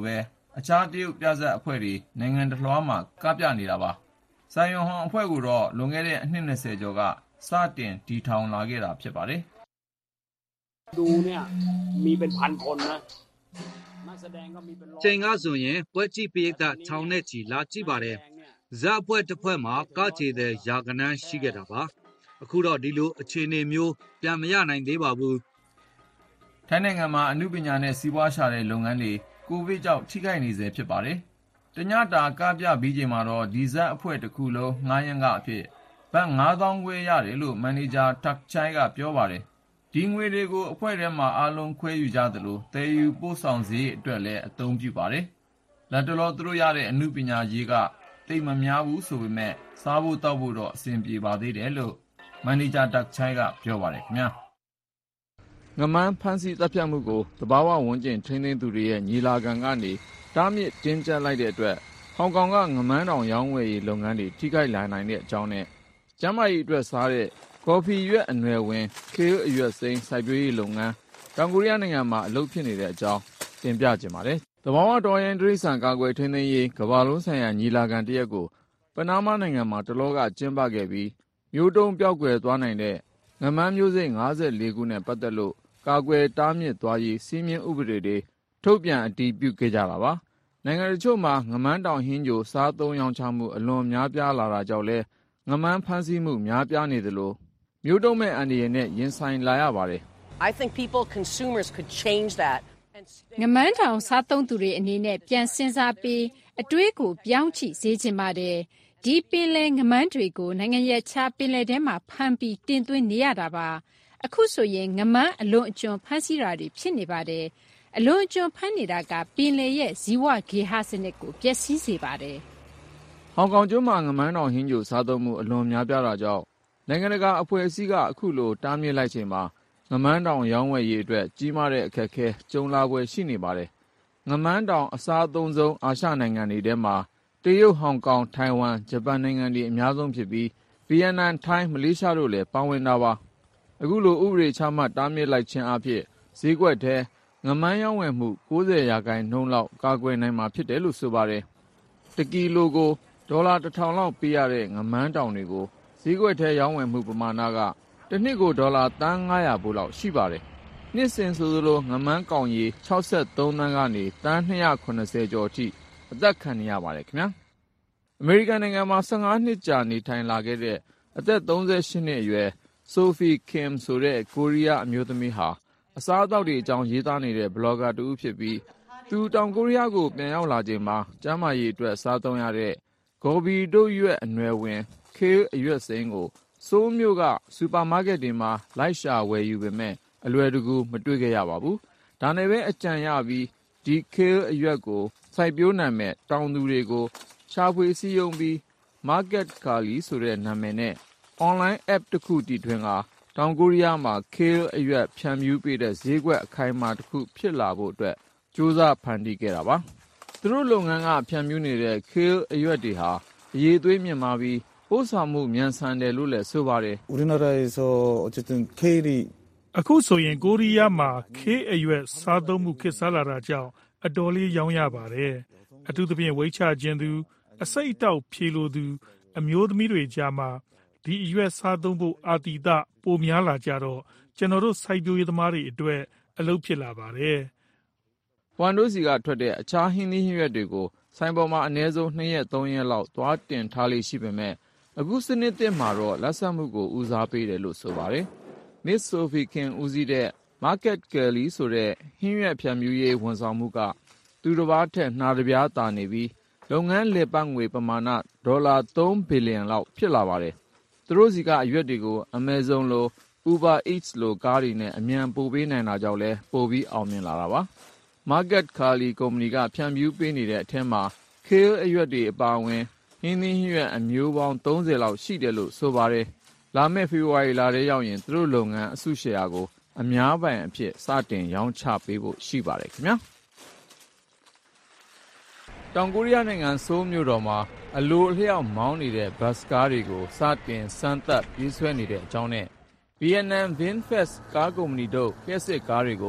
အခြားတရုတ်ပြဇာတ်အဖွဲ့တွေနိုင်ငံတစ်လွှားမှာကပြနေတာပါ။ဆိုင်ယွန်ဟွန်အဖွဲ့ကိုတော့လွန်ခဲ့တဲ့အနှစ်၂၀ကျော်ကစတင်တည်ထောင်လာခဲ့တာဖြစ်ပါတယ်။ดูเนี่ยมีเป็นพันคนนะนักแสดงก็มีเป็นร้อยချိန်ကဆိုရင်ပွဲကြည့်ပရိသတ်ထောင်နဲ့ချီလာကြည့်ပါတယ်ဇာတ်ပွဲတစ်ဖွဲ့မှာကကြည်တဲ့ယာကနန်းရှိခဲ့တာပါအခုတော့ဒီလိုအခြေအနေမျိုးပြန်မရနိုင်သေးပါဘူး။ထိုင်းနိုင်ငံမှာအနုပညာနဲ့စီးပွားရှာတဲ့လုပ်ငန်းတွေကိုဗစ်ကြောင့်ထိခိုက်နေစေဖြစ်ပါတယ်။တညတာကပြပြီးချိန်မှာတော့ဒီဇက်အဖွဲ့တစ်ခုလုံးငှားရမ်းကအဖြစ်ဘတ်ငါးသောင်းခွဲရတယ်လို့မန်နေဂျာတက်ချိုင်ကပြောပါတယ်။ဒီငွေတွေကိုအဖွဲ့ထဲမှာအားလုံးခွဲယူကြသလိုတည်ယူပို့ဆောင်စေအတွက်လည်းအသုံးပြုပါတယ်။လက်တလောသူတို့ရတဲ့အနုပညာရေးကတိတ်မများဘူးဆိုပေမဲ့စားဖို့တောက်ဖို့တော့အဆင်ပြေပါသေးတယ်လို့မန်နေဂျာတက်ချိုင်ကပြောပါတယ်ခင်ဗျာ။ငမန်းဖမ်းဆီးတပ်ဖြတ်မှုကိုတဘာဝဝန်ကျင်ထိန်းသိမ်းသူတွေရဲ့ညီလာခံကနေတားမြစ်တင်းကျပ်လိုက်တဲ့အတွက်ဟောင်ကောင်ကငမန်းတောင်ရောင်းဝယ်ရေးလုပ်ငန်းတွေထိခိုက်လာနိုင်တဲ့အကြောင်းနဲ့ကျန်းမာရေးအတွက်စားတဲ့ကော်ဖီရွက်အနွယ်ဝင်ခေးအရွက်စိမ်းစိုက်ပျိုးရေးလုပ်ငန်းတောင်ကိုရီးယားနိုင်ငံမှာအလုပ်ဖြစ်နေတဲ့အကြောင်းတင်ပြကြပါတယ်။တဘာဝတော်ရင်တိရစ္ဆာန်ကာကွယ်ထိန်းသိမ်းရေးကမ္ဘာလုံးဆိုင်ရာညီလာခံတစ်ရက်ကိုပနားမားနိုင်ငံမှာတလောကကျင်းပခဲ့ပြီးမျိုးတုံးပြောက်ကွယ်သွားနိုင်တဲ့ငမန်းမျိုးစိတ်၅၄ခုနဲ့ပတ်သက်လို့ကာကွယ်တားမြစ်သွားရေးစီးမြင်ဥပဒေတွေထုတ်ပြန်အတည်ပြုခဲ့ကြတာပါ။နိုင်ငံတချို့မှာငမန်းတောင်ဟင်းကြိုစားသုံးရောင်းချမှုအလွန်များပြားလာတာကြောင့်လဲငမန်းဖမ်းဆီးမှုများပြားနေသလိုမျိုးတုံးမဲ့အန္တရာယ်နဲ့ရင်ဆိုင်လာရပါတယ်။ I think people consumers could change that ငမန်းတောင်စားသုံးသူတွေအနေနဲ့ပြန်စဉ်းစားပြီးအတွေးကိုပြောင်းချိစေချင်ပါတယ်ဒီပင်လယ်ငမန်းတွေကိုနိုင်ငံရဲ့ခြားပင်လယ်ထဲမှာဖမ်းပြီးတင်သွင်းနေရတာပါအခုဆိုရင်ငမန်းအလွန်အကျွံဖမ်းဆီးတာတွေဖြစ်နေပါတယ်အလွန်အကျွံဖမ်းနေတာကပင်လယ်ရဲ့ဇီဝဂေဟစနစ်ကိုပျက်စီးစေပါတယ်ဟောင်ကောင်ကျွန်းမှာငမန်းတောင်ဟင်းကြိုစားသုံးမှုအလွန်များပြားတာကြောင့်နိုင်ငံတကာအဖွဲ့အစည်းကအခုလိုတားမြစ်လိုက်ချိန်မှာငမန်းတောင်ရောင်းဝယ်ရေးအတွက်ကြီးမားတဲ့အခက်အခဲကြုံလာပွဲရှိနေပါတယ်ငမန်းတောင်အစားအသုံးဆုံးအာရှနိုင်ငံတွေထဲမှာတရုတ်ဟောင်ကောင်ထိုင်ဝမ်ဂျပန်နိုင်ငံတွေအများဆုံးဖြစ်ပြီးဗီယက်နမ်ထိုင်းမလေးရှားတို့လည်းပါဝင်တာပါအခုလိုဥပဒေချမှတ်တားမြစ်လိုက်ခြင်းအဖြစ်ဈေးကွက်ထဲငမန်းရောင်းဝယ်မှု၉၀ရာခိုင်နှုန်းလောက်ကာကွယ်နိုင်မှာဖြစ်တယ်လို့ဆိုပါတယ်တကီလိုကိုဒေါ်လာတစ်ထောင်လောက်ပေးရတဲ့ငမန်းတောင်တွေကိုဈေးကွက်ထဲရောင်းဝယ်မှုပမာဏကတစ်နှစ်ကိုဒေါ်လာသန်း၅ရာဖိုးလောက်ရှိပါတယ်နှစ်စဉ်ဆိုသလိုငမန်းကောင်ရေ၆၃သန်းကနေသန်း၂၇၀ကျော်အထိအသက်ခံနေရပါတယ်ခင်ဗျာအမေရိကန်နိုင်ငံမှာ၁၅နှစ်ကြာနေထိုင်လာခဲ့တဲ့အသက်၃၈နှစ်အရွယ်ဆိုဖီကင်ဆိုတဲ့ကိုရီးယားအမျိုးသမီးဟာအစားအသောက်တွေအကြောင်းရေးသားနေတဲ့ဘလော့ဂါတူဖြစ်ပြီးသူတောင်ကိုရီးယားကိုပြန်ရောက်လာချိန်မှာကျန်းမာရေးအတွက်စားသုံးရတဲ့ဂေါ်ဘီတို့ရွက်အနွယ်ဝင်ခေးအရွက်စိမ်းကိုဆိုးမြို့ကစူပါမားကတ်တွေမှာလိုက်ရှာဝယ်ယူပေမဲ့အလွယ်တကူမတွေ့ခဲ့ရပါဘူးဒါနဲ့ပဲအကြံရပြီးဒီခေးအရွက်ကိုစိုက်ပျိုးနိုင်မဲ့တောင်သူတွေကိုရှာဖွေစည်းရုံးပြီး Market Kali ဆိုတဲ့နာမည်နဲ့ online app တစ်ခုတည်ထွင်ကတောင်ကိုရီးယားမှာ Kale အရွက်ဖြန့်ဖြူးပေးတဲ့ဈေးကွက်အခိုင်အမာတစ်ခုဖြစ်လာဖို့အတွက်ကြိုးစားဖန်တီးခဲ့တာပါသူတို့လုပ်ငန်းကဖြန့်ဖြူးနေတဲ့ Kale အရွက်တွေဟာအရေးသွေးမြင့်မားပြီးပို့ဆောင်မှုမြန်ဆန်တယ်လို့လည်းဆိုပါတယ်အခုဆိုရင်ကိုရီးယားမှာခေးအရွက်စားသုံးမှုခေတ်စားလာတာကြောင့်အတော်လေးရောင်းရပါတယ်အထူးသဖြင့်ဝိတ်ချခြင်းသူအစိတ်အတောက်ဖြေလိုသူအမျိုးသမီးတွေကြားမှာဒီအရွက်စားသုံးဖို့အာတိတပိုများလာကြတော့ကျွန်တော်တို့စိုက်ပျိုးရေးသမားတွေအတွက်အလုပ်ဖြစ်လာပါတယ်ဝန်ဒိုစီကထွက်တဲ့အခြားဟင်းသီးဟင်းရွက်တွေကိုဆိုင်ပေါ်မှာအနည်းဆုံး၂ရက်၃ရက်လောက်သွားတင်ထားလေးရှိပေမဲ့အခုစနစ်သစ်မှာတော့လက်ဆက်မှုကိုဦးစားပေးတယ်လို့ဆိုပါတယ်မစ်ဆိုဖီခင်ဦးစီးတဲ့ Market Kali ဆိုတဲ့ဟင်းရွက်ဖြန့်ဖြူးရေးဝန်ဆောင်မှုကသူတစ်ပါးထက်နှာတစ်ပြားသာနေပြီးလုပ်ငန်းလည်ပတ်ငွေပမာဏဒေါ်လာ၃ဘီလီယံလောက်ဖြစ်လာပါတယ်သူတို့စီကအရွက်တွေကို Amazon လို Uber Eats လိုကားတွေနဲ့အမြန်ပို့ပေးနိုင်တာကြောင့်လဲပို့ပြီးအောင်မြင်လာတာပါ Market Kali ကုမ္ပဏီကဖြန့်ဖြူးပေးနေတဲ့အထက်မှာ Kale အရွက်တွေအပါအဝင်ဟင်းသီးဟင်းရွက်အမျိုးပေါင်း၃၀လောက်ရှိတယ်လို့ဆိုပါတယ်လာမယ့်ဖေဖော်ဝါရီလထဲရောက်ရင်သူတို့လုပ်ငန်းအစုရှယ်ယာကိုအများပိုင်အဖြစ်စတင်ရောင်းချပေးဖို့ရှိပါတယ်ခင်ဗျာတောင်ကိုရီးယားနိုင်ငံဆိုးမြို့တော်မှာအလိုအလျောက်မောင်းနေတဲ့ဘတ်စကားတွေကိုစတင်စမ်းသပ်ပြေးဆွဲနေတဲ့အကြောင်းနဲ့ဗီယက်နမ် VinFast ကားကုမ္ပဏီတို့လျှက်စစ်ကားတွေကို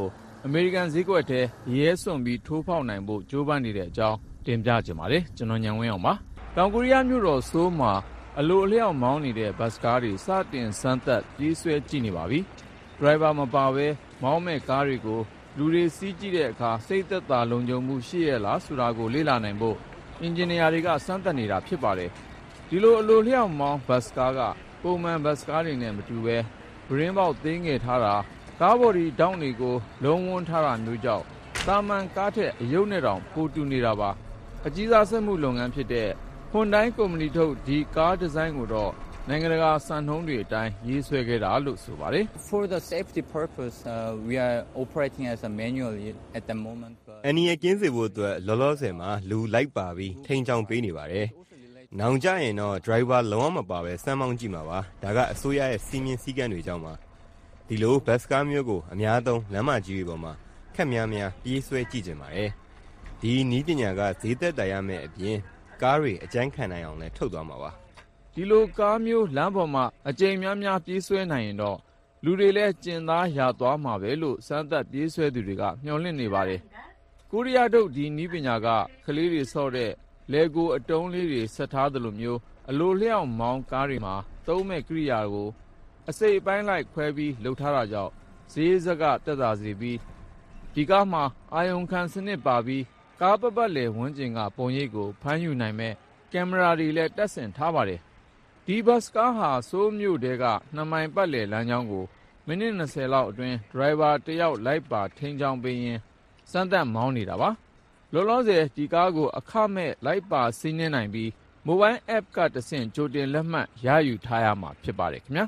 အမေရိကန်ဈေးကွက်ထဲရဲစွန်ပြီးထိုးဖောက်နိုင်ဖို့ကြိုးပမ်းနေတဲ့အကြောင်းတင်ပြချင်ပါတယ်ကျွန်တော်ညံဝင်းအောင်ပါတောင်ကိုရီးယားမြို့တော်ဆိုးမှာအလိုအလျောက်မောင်းနေတဲ့ဘတ်စကားတွေစတင်စမ်းသပ်ပြေးဆွဲကြည့်နေပါပြီဒရိုင်ဘာမပါဘဲမောင်းမဲ့ကားတွေကိုလူတွေစီးကြည့်တဲ့အခါစိတ်သက်သာလုံခြုံမှုရှိရလားဆိုတာကိုလေ့လာနိုင်ဖို့အင်ဂျင်နီယာတွေကစမ်းသပ်နေတာဖြစ်ပါတယ်ဒီလိုအလိုလျောက်မောင်းဘတ်စကားကပုံမှန်ဘတ်စကားတွေနဲ့မတူဘဲဗရင်းပေါက်သေးငယ်ထားတာကားဘော်ဒီတောင်းတွေကိုလုံးဝန်းထားတာမျိုးကြောင့်သာမန်ကားထက်အယုတ်နဲ့တောင်ပိုတူနေတာပါအကြီးစားစက်မှုလုပ်ငန်းဖြစ်တဲ့ဟွန်ဒိုင်းကုမ္ပဏီထုတ်ဒီကားဒီဇိုင်းကိုတော့နိုင်ငံတကာစံနှုန်းတွေအတိုင်းရေးဆွဲခဲ့တာလို့ဆိုပါတယ် For the safety purpose uh, we are operating as a manual at the moment အန်နီရဲ့ကင်းစေဖို့အတွက်လောလောဆယ်မှာလူလိုက်ပါပြီးထိန်းချောင်းပေးနေပါတယ်နောင်ကြရင်တော့ driver လုံးဝမပါပဲစမ်းမောင်းကြည့်မှာပါဒါကအစိုးရရဲ့စီမင်းစည်းကမ်းတွေကြောင့်ပါဒီလိုဘတ်စကားမျိုးကိုအများသုံးလမ်းမကြီးတွေပေါ်မှာခက်များများပြေးဆွဲကြည့်ကြပါတယ်ဒီနည်းပညာကဈေးသက်သာရမယ့်အပြင်ကားတွေအကျန်းခံနိုင်အောင်လည်းထုတ်သွားမှာပါဒီလိုကားမျိုးလမ်းပေါ်မှာအကြိမ်များများပြေးဆွဲနိုင်ရင်တော့လူတွေလည်းကျင်သားရသွားမှာပဲလို့စမ်းသပ်ပြေးဆွဲသူတွေကမျှော်လင့်နေပါတယ်ကိုရီးယားတို့ဒီနည်းပညာကကလေးတွေဆော့တဲ့လေဂိုအတုံးလေးတွေဆက်ထားသလိုမျိုးအလိုလျောက်မောင်းကားတွေမှာသုံးမဲ့ကိရိယာကိုအစိပ်အပိုင်းလိုက်ခွဲပြီးလှုပ်ထားတာကြောင့်ဈေးစကတက်တာစီပြီးဒီကားမှာအာယုံခံစနစ်ပါပြီးကားပတ်ပတ်လေဝန်းကျင်ကပုံရိပ်ကိုဖမ်းယူနိုင်မဲ့ကင်မရာတွေလည်းတပ်ဆင်ထားပါတယ်ဒီဘတ်စကားဟာဆိုးမြို့တဲကနှစ်မိုင်ပတ်လေလမ်းကြောင်းကိုမိနစ်၂၀လောက်အတွင်းဒရိုင်ဘာတစ်ယောက်လိုက်ပါထိန်းချောင်းပေးရင်စမ်းသပ်မောင်းနေတာပါလောလောဆယ်ဒီကားကိုအခမဲ့လိုက်ပါစီးနှင်းနိုင်ပြီးမိုဘိုင်း app ကတဆင့်ကြိုတင်လက်မှတ်ရယူထားရမှာဖြစ်ပါတယ်ခင်ဗျာ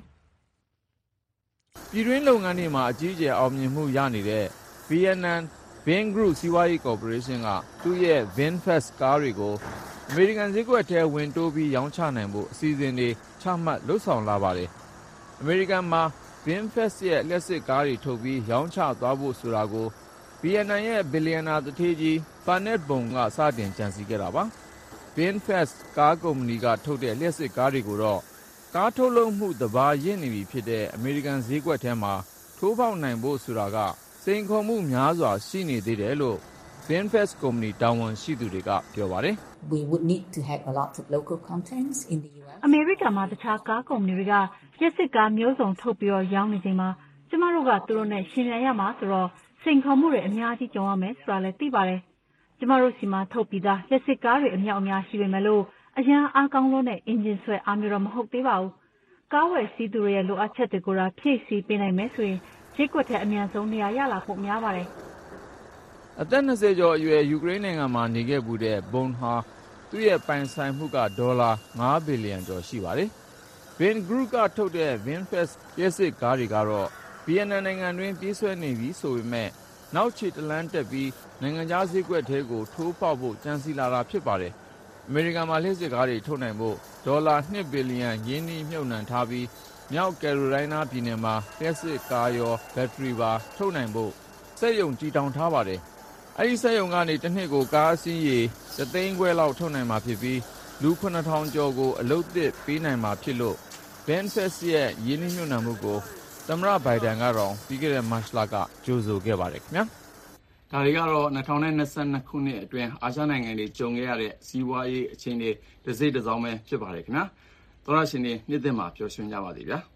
ပြည်တွင်းလုပ်ငန်းတွေမှာအကြီးအကျယ်အောင်မြင်မှုရနေတဲ့ Vietnam Vin Group စီးပွားရေးကော်ပိုရေးရှင်းကသူ့ရဲ့ VinFast ကားတွေကိုအမေရိကန်ဈေးကွက်ထဲဝင်တိုးပြီးရောင်းချနိုင်ဖို့အစီအစဉ်တွေချမှတ်လှုပ်ဆောင်လာပါတယ်။အမေရိကန်မှာ VinFast ရဲ့လျှက်စစ်ကားတွေထုတ်ပြီးရောင်းချသွားဖို့ဆိုတာကို Vietnam ရဲ့ဘီလီယံနာသူဌေးကြီး Phanet Bong ကစတင်ကြံစည်ခဲ့တာပါ။ VinFast ကားကုမ္ပဏီကထုတ်တဲ့လျှက်စစ်ကားတွေကိုတော့ကားထုတ်လုပ်မှုတဘာရင့်နေပြီဖြစ်တဲ့အမေရိကန်ဈေးကွက်ထဲမှာထိုးဖောက်နိုင်ဖို့ဆိုတာကစိန်ခေါ်မှုများစွာရှိနေသေးတယ်လို့ VinFast ကုမ္ပဏီတာဝန်ရှိသူတွေကပြောပါတယ်။ We would need to have a lot of local contents in the U S. အမေရိကန်မှာတခြားကားကုမ္ပဏီတွေကရက်စစ်ကားမျိုးစုံထုတ်ပြီးတော့ရောင်းနေချိန်မှာကျမတို့ကသူတို့နဲ့ရှင်ပြိုင်ရမှာဆိုတော့စိန်ခေါ်မှုတွေအများကြီးကြုံရမယ်ဆိုတာလည်းသိပါတယ်။ကျမတို့စီမှာထုတ်ပြီးသားရက်စစ်ကားတွေအများအများရှိပေမဲ့လို့အရန်အားကောင်းလို့နဲ့အင်ဂျင်ဆွဲအားမျိုးတော့မဟုတ်သေးပါဘူး။ကားဝယ်စီးသူတွေရဲ့လိုအပ်ချက်တွေကိုသာဖြည့်ဆည်းပေးနိုင်မယ်ဆိုရင်ဈေးကွက်ထဲအများဆုံးနေရာရလာဖို့များပါတယ်။အသက်၂၀ကျော်အရွယ်ယူကရိန်းနိုင်ငံမှာနေခဲ့မှုတဲ့ဘုံဟာသူ့ရဲ့ပိုင်ဆိုင်မှုကဒေါ်လာ၅ဘီလီယံကျော်ရှိပါတယ်။ Vin Group ကထုတ်တဲ့ VinFast ရက်စစ်ကားတွေကတော့ဗီယက်နမ်နိုင်ငံတွင်းပြေးဆွဲနေပြီဆိုပေမဲ့နောက်ခြေတလန်းတက်ပြီးနိုင်ငံခြားဈေးကွက်ထဲကိုထိုးပေါက်ဖို့ကြံစည်လာတာဖြစ်ပါတယ်။အမေရိကန်မှာလျှက်စစ်ကားတွေထုတ်နိုင်ဖို့ဒေါ်လာ၂ဘီလီယံရင်းနှီးမြှုပ်နှံထားပြီးမြောက်ကယ်ရိုလိုင်းနားပြည်နယ်မှာလျှက်စစ်ကားရောဘက်ထရီပါထုတ်နိုင်ဖို့စက်ရုံတည်ထောင်ထားပါတယ်။အဲဒီစက်ရုံကနေတစ်နှစ်ကိုကားအစီးရေတစ်သိန်းခွဲလောက်ထုတ်နိုင်မှာဖြစ်ပြီးလူခုနှစ်ထောင်ကျော်ကိုအလုပ်သစ်ပေးနိုင်မှာဖြစ်လို့ VinFast ရဲ့ရင်းနှီးမြှုပ်နှံမှုကိုသမ္မတဘိုင်ဒန်ကတော့ပြီးခဲ့တဲ့မတ်လကကြိုဆိုခဲ့ပါတယ်ခင်ဗျာ။ဒါတွေကတော့၂၀၂၂ခုနှစ်အတွင်းအာရှနိုင်ငံတွေကြုံခဲ့ရတဲ့စီးပွားရေးအခြေအနေတစ်စိတ်တစ်စောင်းပဲဖြစ်ပါတယ်ခင်ဗျာ။သောရရှင်တွေနှစ်သက်မှာပျော်ရွှင်ကြပါစေဗျာ။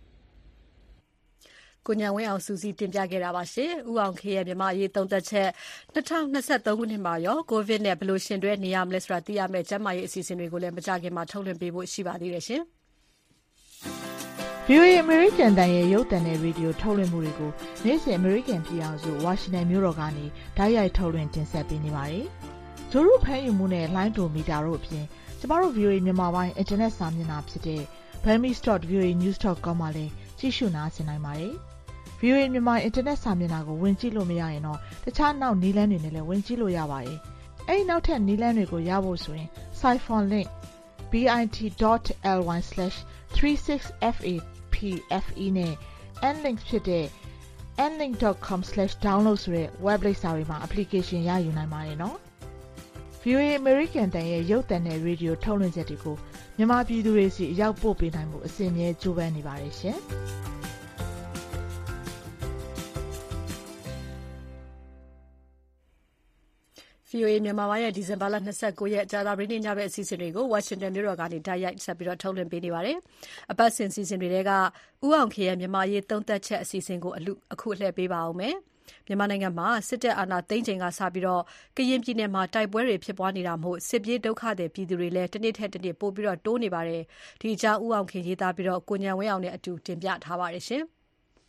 ကိုညံဝင်းအောင်စူးစီးတင်ပြခဲ့တာပါရှင်။ဦးအောင်ခေရဲ့မြန်မာရေးသုံးသက်ချက်၂၀၂၃ခုနှစ်မှာရောကိုဗစ်နဲ့ဘယ်လိုရှင်တွဲနေရမလဲဆိုတာသိရမယ့်ကျန်းမာရေးအစီအစဉ်တွေကိုလည်းမကြခင်မှာထုတ်လွှင့်ပေးဖို့ရှိပါသေးတယ်ရှင်။ဗွီအိုအေ American တန်ရဲ့ရုပ်သံနဲ့ရေဒီယိုထုတ်လွှင့်မှုတွေကိုနေ့စဉ် American ပြည်အောင်စုဝါရှင်တန်မြို့တော်ကနေဓာတ်ရိုက်ထုတ်လွှင့်တင်ဆက်ပေးနေပါတယ်။ဂျိုရုဖမ်းယူမှုနဲ့လိုင်းဒိုမီတာတို့အပြင်ကျမတို့ ဗွီအိုအေ မြန်မာပိုင်း Internet စာမျက်နှာဖြစ်တဲ့ burmese dot v o a news dot com မှာလည်းကြည့်ရှုနားဆင်နိုင်ပါတယ်။ ဗွီအိုအေ မြန်မာ Internet စာမျက်နှာကိုဝင်ကြည့်လို့မရရင်တော့တခြားနောက်နည်းလမ်းတွေနဲ့လည်းဝင်ကြည့်လို့ရပါတယ်။အဲဒီနောက်ထပ်နည်းလမ်းတွေကိုရဖို့ဆိုရင် Siphon link bit dot ly slash three six f a p f e နဲ့ nlink ဖြစ်တဲ့ nlink dot com slash download ဆိုတဲ့ web လိပ်စာတွေမှာ application ရယူနိုင်ပါတယ်နော်။ ဗွီအိုအေ American တန်ရဲ့ရုပ်သံနဲ့ရေဒီယိုထုတ်လွှင့်ချက်တွေကိုမြန်မာပြည်သူတွေစီအရောက်ပို့ပေးနိုင်မှုအစဉ်အမြဲကြိုးပမ်းနေပါတယ်ရှင်။ဗွီအိုအေ မြန်မာပိုင်းရဲ့ဒီဇင်ဘာလ၂၉ရက်ကြာသပတေးနေ့ညဘက်အစီအစဉ်တွေကိုဝါရှင်တန်မြို့တော်ကနေတိုက်ရိုက်ဆက်ပြီးထုတ်လွှင့်ပေးနေပါတယ်။အပတ်စဉ်စီစဉ်တွေကဥအောင်ခေရဲ့မြန်မာရေးသုံးသက်ချက်အစီအစဉ်ကိုအခုလှည့်ပေးပါအောင်မယ်။မြန်မာနိုင်ငံမှာစစ်တပ်အာဏာသိမ်းချိန်ကစပြီးတော့ကရင်ပြည်နယ်မှာတိုက်ပွဲတွေဖြစ်ပွားနေတာမို့စစ်ပြေးဒုက္ခသည်ပြည်သူတွေလည်းတစ်နေ့ထက်တစ်နေ့ပိုပြီးတော့တိုးနေပါတယ်။ဒီအကြောင်းဥအောင်ခေရေးသားပြီးတော့ကိုညံဝင်းအောင်နဲ့အတူတင်ပြထားပါတယ်ရှင်။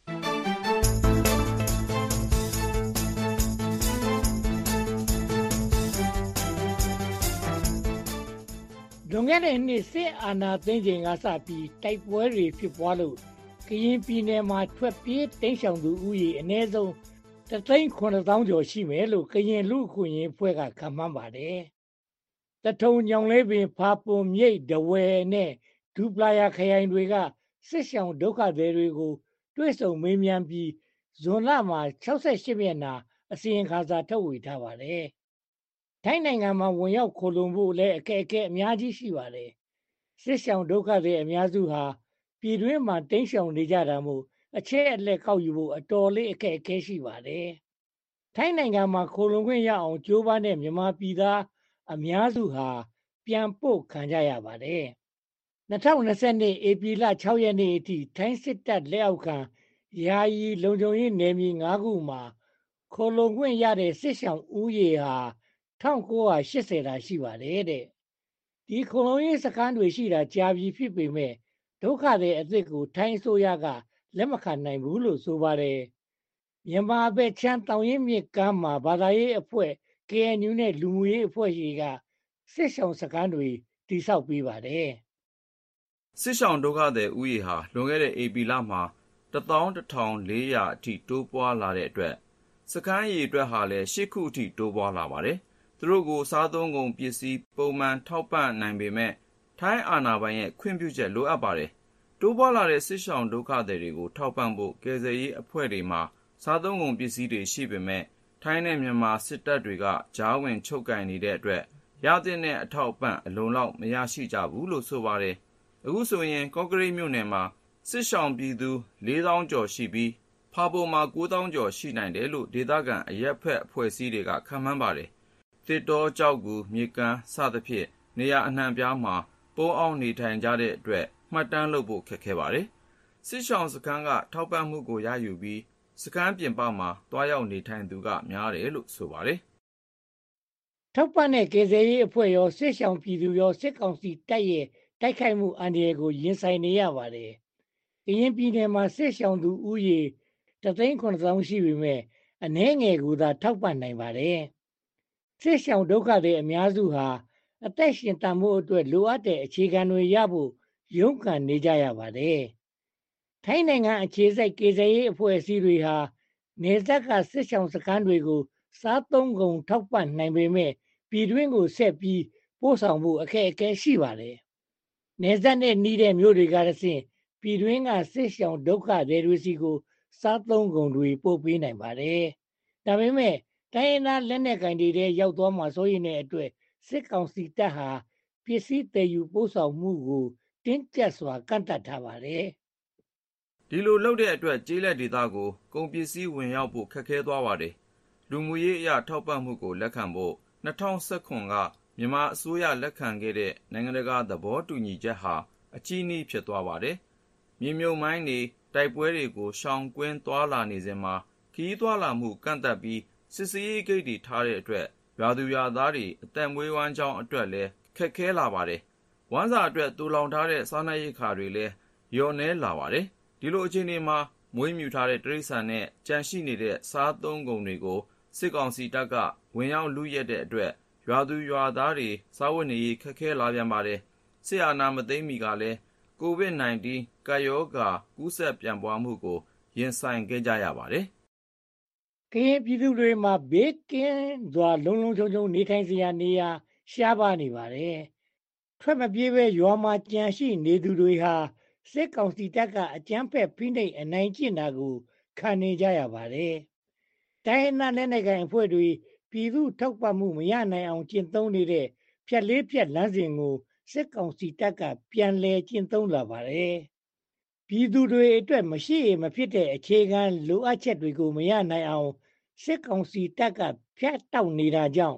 လွန်ခဲ့တဲ့နှစ်စစ်အာဏာသိမ်းချိန်ကစပြီးတိုက်ပွဲတွေဖြစ်ပွားလို့ကရင်ပြည်နယ်မှာထွက်ပြေးတိမ်းရှောင်သူဦးရေအနည်းဆုံးတစ်သိန်းခုနှစ်သောင်းကျော်ရှိမယ်လို့ကရင်လူ့အခွင့်အရေးအဖွဲ့ကခန့်မှန်းပါတယ်။တထုံညောင်လေးပင်ဖာပွန်မြိတ်ဒဝယ်နဲ့ဒူပလာယာခရိုင်တွေကစစ်ရှောင်ဒုက္ခသည်တွေကိုတွေ့ဆုံမေးမြန်းပြီးဇွန်လမှာ၆၈မျက်နှာအစီရင်ခံစာထုတ်ဝေထားပါတယ်။ထိုင်းနိုင်ငံမှာဝင်ရောက်ခိုလုံဖို့လည်းအခက်အခဲအများကြီးရှိပါတယ်။စစ်ရှောင်ဒုက္ခသည်အများစုဟာပြည်တွင်းမှာတိမ်းရှောင်နေကြတာမို့အချက်အလက်ကောက်ယူဖို့အတော်လေးအခက်အခဲရှိပါတယ်။ထိုင်းနိုင်ငံမှာခိုလုံခွင့်ရအောင်ကြိုးပမ်းတဲ့မြန်မာပြည်သားအများစုဟာပြန်ပို့ခံကြရပါတယ်။၂၀၂၂ဧပြီလ၆ရက်နေ့အထိထိုင်းစစ်တပ်လက်အောက်ခံယာယီလုံခြုံရေးနယ်မြေ၅ခုမှာခိုလုံခွင့်ရတဲ့စစ်ရှောင်ဦးရေဟာ၁၉၈၀တာရှိပါတယ်တဲ့။ဒီခိုလုံရေးစခန်းတွေရှိတာကြာပြီဖြစ်ပေမဲ့ဒုက္ခသည်အသစ်ကိုထိုင်းအစိုးရကလက်မခံနိုင်ဘူးလို့ဆိုပါတယ်။မြန်မာဘက်ချမ်းတောင်ရင်မြစ်ကမ်းမှာဘာသာရေးအဖွဲ့ ကေအန်ယူ နဲ့လူမှုရေးအဖွဲ့တွေကစစ်ရှောင်စခန်းတွေတည်ဆောက်ပေးပါတယ်။စစ်ရှောင်ဒုက္ခသည်ဦးရေဟာလွန်ခဲ့တဲ့ဧပြီလမှာတစ်သောင်းတစ်ထောင်လေးရာအထိတိုးပွားလာတဲ့အတွက်စခန်းရေအတွက်ဟာလည်းရှစ်ခုအထိတိုးပွားလာပါတယ်။သူတို့ကိုစားသုံးကုန်ပစ္စည်းပုံမှန်ထောက်ပံ့နိုင်ပေမဲ့ထိုင်းအာဏာပိုင်ရဲ့ခွင့်ပြုချက်လိုအပ်ပါတယ်။တိုးပွားလာတဲ့စစ်ရှောင်ဒုက္ခသည်တွေကိုထောက်ပံ့ဖို့ကယ်ဆယ်ရေးအဖွဲ့တွေမှာစားသုံးကုန်ပစ္စည်းတွေရှိပေမဲ့ထိုင်းနဲ့မြန်မာစစ်တပ်တွေကကြားဝင်ချုပ်ကိုင်နေတဲ့အတွက်ရတဲ့အထောက်အပံ့အလုံလောက်မရရှိကြဘူးလို့ဆိုပါတယ်။အခုဆိုရင်ကော့ကရိတ်မြို့နယ်မှာစစ်ရှောင်ပြည်သူလေးသောင်းကျော်ရှိပြီးဖာပုံမှာကိုးသောင်းကျော်ရှိနိုင်တယ်လို့ဒေသခံအရက်ဖက်အဖွဲ့အစည်းတွေကခန့်မှန်းပါတယ်။သစ်တောကြောက်ကူမြေကမ်းစသဖြင့်နေရာအနှံ့ပြားမှာပုန်းအောင်နေထိုင်ကြတဲ့အတွက်မှတ်တမ်းလုပ်ဖို့ခက်ခဲပါတယ်။စစ်ရှောင်စခန်းကထောက်ပံ့မှုကိုရယူပြီးစခန်းပြင်ပမှာတွားရောက်နေထိုင်သူကများတယ်လို့ဆိုပါတယ်။ထောက်ပံ့တဲ့ကယ်ဆယ်ရေးအဖွဲ့ရောစစ်ရှောင်ပြည်သူရောစစ်ကောင်စီတပ်ရဲ့တိုက်ခိုက်မှုအန္တရာယ်ကိုရင်ဆိုင်နေရပါတယ်။ကရင်ပြည်နယ်မှာစစ်ရှောင်သူဦးရေတစ်သိန်းခုနှစ်သောင်းရှိပေမဲ့အနည်းငယ်ကိုသာထောက်ပံ့နိုင်ပါတယ်။စစ်ရှောင်ဒုက္ခတွေအများစုဟာအသက်ရှင်တန်ဖို့အတွက်လိုအပ်တဲ့အခြေခံတွေရဖို့ရုန်းကန်နေကြရပါတယ်။ထိုင်းနိုင်ငံအခြေစိုက်ကယ်ဆယ်ရေးအဖွဲ့အစည်းတွေဟာနေဆက်ကစစ်ရှောင်စခန်းတွေကိုစားသုံးကုန်ထောက်ပံ့နိုင်ပေမဲ့ပြည်တွင်းကိုဆက်ပြီးပို့ဆောင်ဖို့အခက်အခဲရှိပါတယ်။နေဆက်နဲ့နှီးတဲ့မြို့တွေကတဆင့်ပြည်တွင်းကစစ်ရှောင်ဒုက္ခတွေစီကိုစားသုံးကုန်တွေပို့ပေးနိုင်ပါတယ်။ဒါပေမဲ့တိုင်းရင်းသားလက်နက်ကိုင်တွေထဲရောက်သွားမှဆိုရင်တဲ့အတွက်စစ်ကောင်စီတပ်ဟာပစ္စည်းတည်ယူပို့ဆောင်မှုကိုတင်းကျပ်စွာကန့်သတ်ထားပါတယ်။ဒီလိုလုပ်တဲ့အတွက်ကျေးလက်ဒေသကိုကုန်ပစ္စည်းဝင်ရောက်ဖို့ခက်ခဲသွားပါတယ်။လူမှုရေးအရာထောက်ပံ့မှုကိုလက်ခံဖို့၂၀၁၇ကမြန်မာအစိုးရလက်ခံခဲ့တဲ့နိုင်ငံတကာသဘောတူညီချက်ဟာအချည်းနှီးဖြစ်သွားပါတယ်။မြေမြုပ်မိုင်းတွေတိုက်ပွဲတွေကိုရှောင်ကွင်းသွားလာနေစဉ်မှာခရီးသွားလာမှုကန့်သတ်ပြီးစစ်စေးရေးဂိတ်တွေထားတဲ့အတွက်ရွာသူရွာသားတွေအသက်မွေးဝမ်းကြောင်းအတွက်လည်းခက်ခဲလာပါတယ်။ဝမ်းစာအတွက်တူလောင်ထားတဲ့စားနပ်ရိက္ခာတွေလည်းလျော့နဲလာပါတယ်။ဒီလိုအခြေအနေမှာမွေးမြူထားတဲ့တိရစ္ဆာန်နဲ့ကြန့်ရှိနေတဲ့စားသုံးကုန်တွေကိုစစ်ကောင်စီတပ်ကဝင်ရောက်လုရက်တဲ့အတွက်ရွာသူရွာသားတွေစားဝတ်နေရေးခက်ခဲလာပြန်ပါတယ်။စစ်အာဏာမသိမ်းမီကလည်းကိုဗစ် ၁၉ ကပ်ရောဂါကူးစက်ပြန့်ပွားမှုကိုရင်ဆိုင်ခဲ့ကြရပါတယ်။ကရင်ပြည်သူတွေမှာဘေးကင်းစွာလုံလုံခြုံခြုံနေထိုင်စရာနေရာရှားပါနေပါတယ်။ထွက်မပြေးပဲရွာမှာကြံရှိနေသူတွေဟာစစ်ကောင်စီတပ်ကအကြမ်းဖက်ဖိနှိပ်အနိုင်ကျင့်တာကိုခံနေကြရပါတယ်။တိုင်းရင်းသားလက်နက်ကိုင်အဖွဲ့တွေပြည်သူထောက်ပံ့မှုမရနိုင်အောင်ကျင့်သုံးနေတဲ့ဖြတ်လေးဖြတ်လမ်းစဉ်ကိုစစ်ကောင်စီတပ်ကပြန်လည်ကျင့်သုံးလာပါတယ်။ပြည်သူတွေအတွက်မရှိရမဖြစ်တဲ့အခြေခံလိုအပ်ချက်တွေကိုမရနိုင်အောင်စစ်ကောင်စီတပ်ကဖျက်တောက်နေတာကြောင့်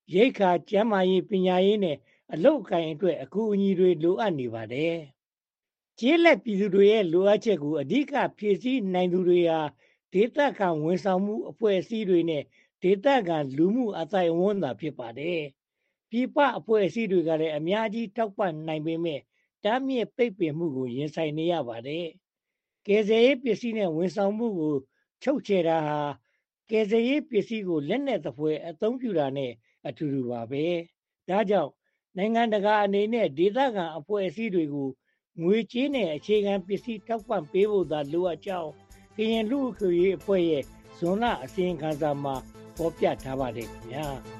ရိက္ခာကျန်းမာရေးပညာရေးနဲ့အလုပ်အကိုင်အတွက်အကူအညီတွေလိုအပ်နေပါတယ်။ကျေးလက်ပြည်သူတွေရဲ့လိုအပ်ချက်ကိုအဓိကဖြည့်ဆည်းနိုင်သူတွေဟာဒေသခံဝန်ဆောင်မှုအဖွဲ့အစည်းတွေနဲ့ဒေသခံလူမှုအသိုက်အဝန်းသာဖြစ်ပါတယ်။ပြည်ပအဖွဲ့အစည်းတွေကလည်းအများကြီးထောက်ပံ့နိုင်ပေမဲ့တားမြစ်ပိတ်ပင်မှုကိုရင်ဆိုင်နေရပါတယ်။ကယ်ဆယ်ရေးပစ္စည်းနဲ့ဝန်ဆောင်မှုကိုချုပ်ချယ်တာဟာကယ်ဆယ်ရေးပစ္စည်းကိုလက်နက်သဖွယ်အသုံးပြုတာနဲ့အတူတူပါပဲ။ဒါကြောင့်နိုင်ငံတကာအနေနဲ့ဒေသခံအဖွဲ့အစည်းတွေကိုငွေကြေးနဲ့အခြေခံပစ္စည်းထောက်ပံ့ပေးဖို့သာလိုအပ်ကြောင်းကရင်လူ့အခွင့်အရေးအဖွဲ့ရဲ့ဇွန်လအစီရင်ခံစာမှာဖော်ပြထားပါတယ်ခင်ဗျာ။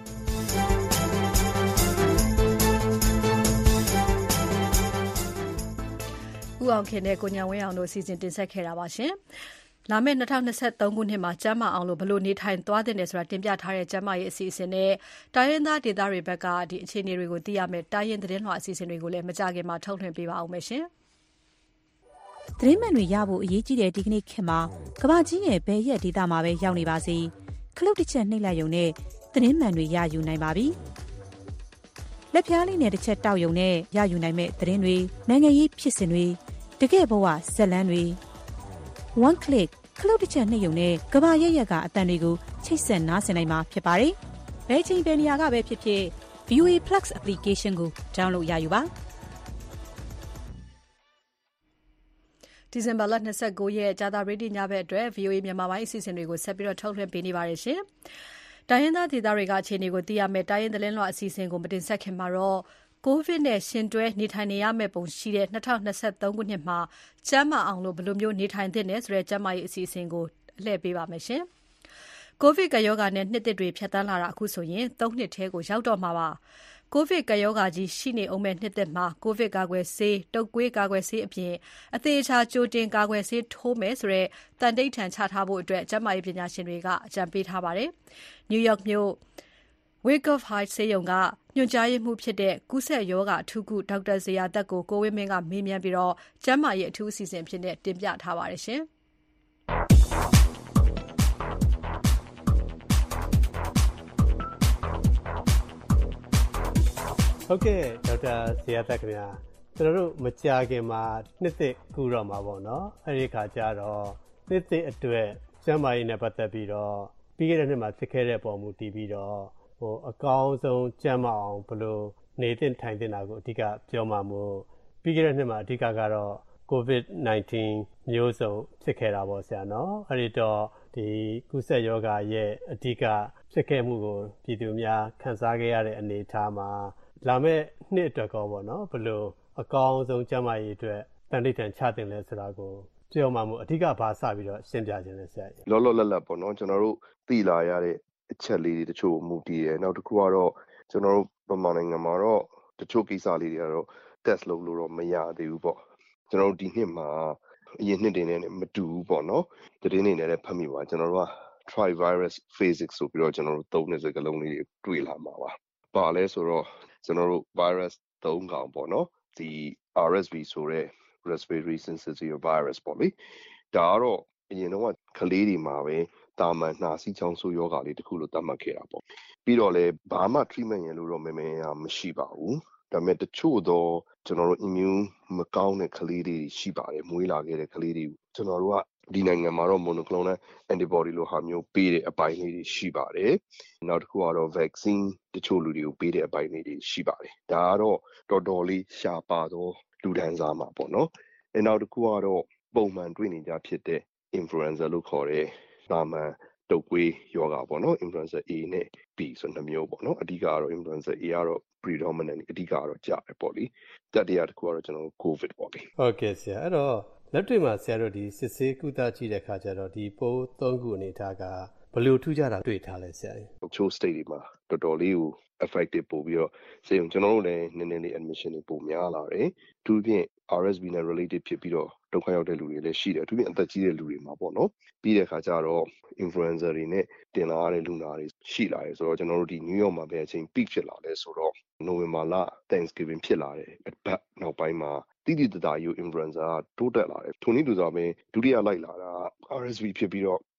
ဦးအောင်ခင်နဲ့ကိုညာဝင်းအောင်တို့စီစဉ်တင်ဆက်ခဲ့တာပါရှင်။လာမယ့်၂၀၂၃ခုနှစ်မှာကျန်းမာအောင်လို့ဘလို့နေထိုင်သွားတဲ့နယ်ဆိုတာတင်ပြထားတဲ့ကျန်းမာရေးအစီအစဉ်နဲ့တိုင်းရင်းသားဒေသတွေဘက်ကဒီအခြေအနေတွေကိုသိရမယ်တိုင်းရင်းသတင်းလွှာအစီအစဉ်တွေကိုလည်းမကြခင်မှာထုတ်လွှင့်ပေးပါအောင်မယ်ရှင်။သတင်းမှန်တွေရဖို့အရေးကြီးတဲ့ဒီကနေ့ခေတ်မှာကမ္ဘာကြီးရဲ့ဘယ်ရက်ဒေသမှာပဲရောက်နေပါစေခလုတ်တစ်ချက်နှိပ်လိုက်ရုံနဲ့သတင်းမှန်တွေရယူနိုင်ပါပြီ။လက်ဖျားလေးနဲ့တစ်ချက်တောက်ရုံနဲ့ရယူနိုင်မဲ့သတင်းတွေနိုင်ငံရေးဖြစ်စဉ်တွေတကယ်ဘဝဇက်လန်းတွေ one click ခလုတ်တစ်ချက်နှိပ်ရုံနဲ့ကမ္ဘာရက်ရက်ကအတန်တွေကိုချိတ်ဆက်နားဆင်နိုင်မှာဖြစ်ပါတယ်။ဘယ်ချိန်ဘယ်နေရာကပဲဖြစ်ဖြစ် ဗီအိုအေ Plus application ကို download ရယူပါ။ဒီဇင်ဘာလ၂၉ရက်ကြာသပတေးနေ့ညဘက်အတွက် ဗီအိုအေမြန်မာပိုင်းအစီအစဉ်တွေကိုဆက်ပြီးထုတ်လွှင့်ပေးနေပါတယ်ရှင်။တိုင်းရင်းသားဒေသတွေကအခြေအနေကိုသိရမယ်တိုင်းရင်းသတင်းလွှာအစီအစဉ်ကိုမတင်ဆက်ခင်မှာတော့ကိုဗစ်နဲ့ရှင်တွဲနေထိုင်နေရမယ့်ပုံရှိတဲ့၂၀၂၃ခုနှစ်မှာကျန်းမာအောင်လို့ဘယ်လိုမျိုးနေထိုင်သင့်တယ်ဆိုတဲ့ကျန်းမာရေးအစီအစဉ်ကိုအလှည့်ပေးပါမယ်ရှင်။ကိုဗစ်ကရောဂါနဲ့နှစ်သစ်တွေဖြတ်သန်းလာတာအခုဆိုရင်၃နှစ်ထဲကိုရောက်တော့မှာပါ။ကိုဗစ်ကရောဂါကြီးရှိနေအောင်မဲ့နှစ်သစ်မှာကိုဗစ်ကာကွယ်ဆေးတုပ်ကွေးကာကွယ်ဆေးအပြင်အသေးချာကြိုတင်ကာကွယ်ဆေးထိုးမယ်ဆိုတဲ့တန်တိတ်ထန်ချထားဖို့အတွက်ကျန်းမာရေးပညာရှင်တွေကအကြံပေးထားပါတယ်။ New York မြို့ Wyckoff Heights ဆေးရုံကညွှန်ကြားရေးမှူးဖြစ်တဲ့ကူးစက်ရောဂါအထူးကုဒေါက်တာဇေယျသက်ကိုကိုဝင်းမင်းကမေးမြန်းပြီးတော့ကျန်းမာရေးအထူးအစီအစဉ်ဖြစ်တဲ့တင်ပြထားပါတယ်ရှင်။ဟုတ်ကဲ့ဒေါက်တာဇေယျသက်ခင်ဗျာကျွန်တော်တို့မကြာခင်မှာနှစ်သစ်ကူးတော့မှာပေါ့နော်အဲ့ဒီခါကျတော့နှစ်သစ်အတွက်ကျန်းမာရေးနဲ့ပတ်သက်ပြီးတော့ပြီးခဲ့တဲ့နှစ်မှာဖြစ်ခဲ့တဲ့ပုံမူတည်ပြီးတော့ဟိုအကောင်းဆုံးကျန်းမာအောင်ဘယ်လိုနေသင့်ထိုင်သင့်တာကိုအဓိကပြောမှမို့ပြီးခဲ့တဲ့နှစ်မှာအဓိကကတော့ ကိုဗစ်၁၉ မျိုးစုံဖြစ်ခဲ့တာပေါ့ဆရာနော်အဲ့ဒီတော့ဒီကူးစက်ရောဂါရဲ့အဓိကဖြစ်ခဲ့မှုကိုပြည်သူများခံစားခဲ့ရတဲ့အနေအထားမှာလာမယ့်နှစ်အတွက်ကောပေါ့နော်ဘယ်လိုအကောင်းဆုံးကျန်းမာရေးအတွက်တန်တိတ်တန်ချတင်လဲဆိုတာကိုပြောမှမို့အဓိကဘာစပြီးတော့ရှင်းပြခြင်းလဲဆရာကြီးလောလောလတ်လတ်ပေါ့နော်ကျွန်တော်တို့သိလာရတဲ့အချက်လေးတွေတချို့မူတည်တယ်နောက်တစ်ခုကတော့ကျွန်တော်တို့ဗမာနိုင်ငံမှာတော့တချို့ကိစ္စလေးတွေကတော့ test လုပ်လို့တော့မရသေးဘူးပေါ့ကျွန်တော်တို့ဒီနှစ်မှာအရင်နှစ်တွေနဲ့မတူဘူးပေါ့နော်တည်င်းနေနဲ့ဖတ်မိပါကျွန်တော်တို့က trivirus phasic ဆိုပြီးတော့ကျွန်တော်တို့သုံးတဲ့စကားလုံးလေးတွေတွေ့လာမှာပါပါလဲဆိုတော့ကျွန်တော်တို့ virus သုံးကောင်ပေါ့နော်ဒီ R S V ဆိုတဲ့ respiratory syncytial virus ပေါ့လေဒါကတော့အရင်တော့ကလေးတွေမှာပဲတာမန်နှာစီးချောင်းဆိုးယောဂါလေးတစ်ခုလို့သတ်မှတ်ခဲ့တာပေါ့ပြီးတော့လည်းဘာမှ treatment ရလို့တော့မမဲမရှိပါဘူးဒါပေမဲ့တချို့တော့ကျွန်တော်တို့ immune မကောင်းတဲ့ကလေးတွေရှိပါတယ်မွေးလာခဲ့တဲ့ကလေးတွေကျွန်တော်တို့ကဒီနိုင်ငံမှာတော့ monoclonal antibody လို့ဟာမျိုးပေးတဲ့အပိုင်းလေးတွေရှိပါတယ်နောက်တစ်ခုကတော့ vaccine တချို့လူတွေကိုပေးတဲ့အပိုင်းလေးတွေရှိပါတယ်ဒါကတော့တော်တော်လေးရှားပါတော့လူဒန်းစားမှာပေါ့နော်အဲနောက်တစ်ခုကတော့ပုံမှန်တွေ့နေကြဖြစ်တဲ့ influenza လို့ခေါ်တဲ့သာမန်တုပ်ကွေးယောဂါပေါ့နော် influenza A နဲ့ B ဆိုနှစ်မျိုးပေါ့နော်အဓိကကတော့ influenza A ကတော့ predominant အဓိကကတော့ကြာတယ်ပေါ့လေတတိယတစ်ခုကတော့ကျွန်တော်တို့ covid ပေါ့လေဟုတ်ကဲ့ဆရာအဲ့တော့လက်တွေ့မှာဆရာတို့ဒီစစ်ဆေးကုသကြည့်တဲ့အခါကျတော့ဒီပိုးသုံးခုအနေထားကဘယ်လိုထူးခြားတာတွေ့ထားလဲဆရာကြီးတချို့ state တွေမှာတော်တော်လေးကို effective ပို့ပြီးတော့စေုံကျွန်တော်တို့လည်းနည်းနည်းလေး admission တွေပိုများလာတယ်အထူးဖြင့် R S V နဲ့ related ဖြစ်ပြီးတော့ဒုက္ခရောက်တဲ့လူတွေလည်းရှိတယ်အထူးဖြင့်အသက်ကြီးတဲ့လူတွေမှာပေါ့နော်ပြီးတဲ့အခါကျတော့ influenza တွေနဲ့တင်လာရတဲ့လူနာတွေရှိလာတယ်ဆိုတော့ကျွန်တော်တို့ဒီ New York မှာပဲအချိန် peak ဖြစ်လာတယ်ဆိုတော့ November လ Thanksgiving ဖြစ်လာတယ်အပတ်နောက်ပိုင်းမှာတိတိတသားယူ influenza တိုးတက်လာတယ်ထိုနည်းတူစွာပဲဒုတိယလိုက်လာတာ R S V ဖြစ်ပြီးတော့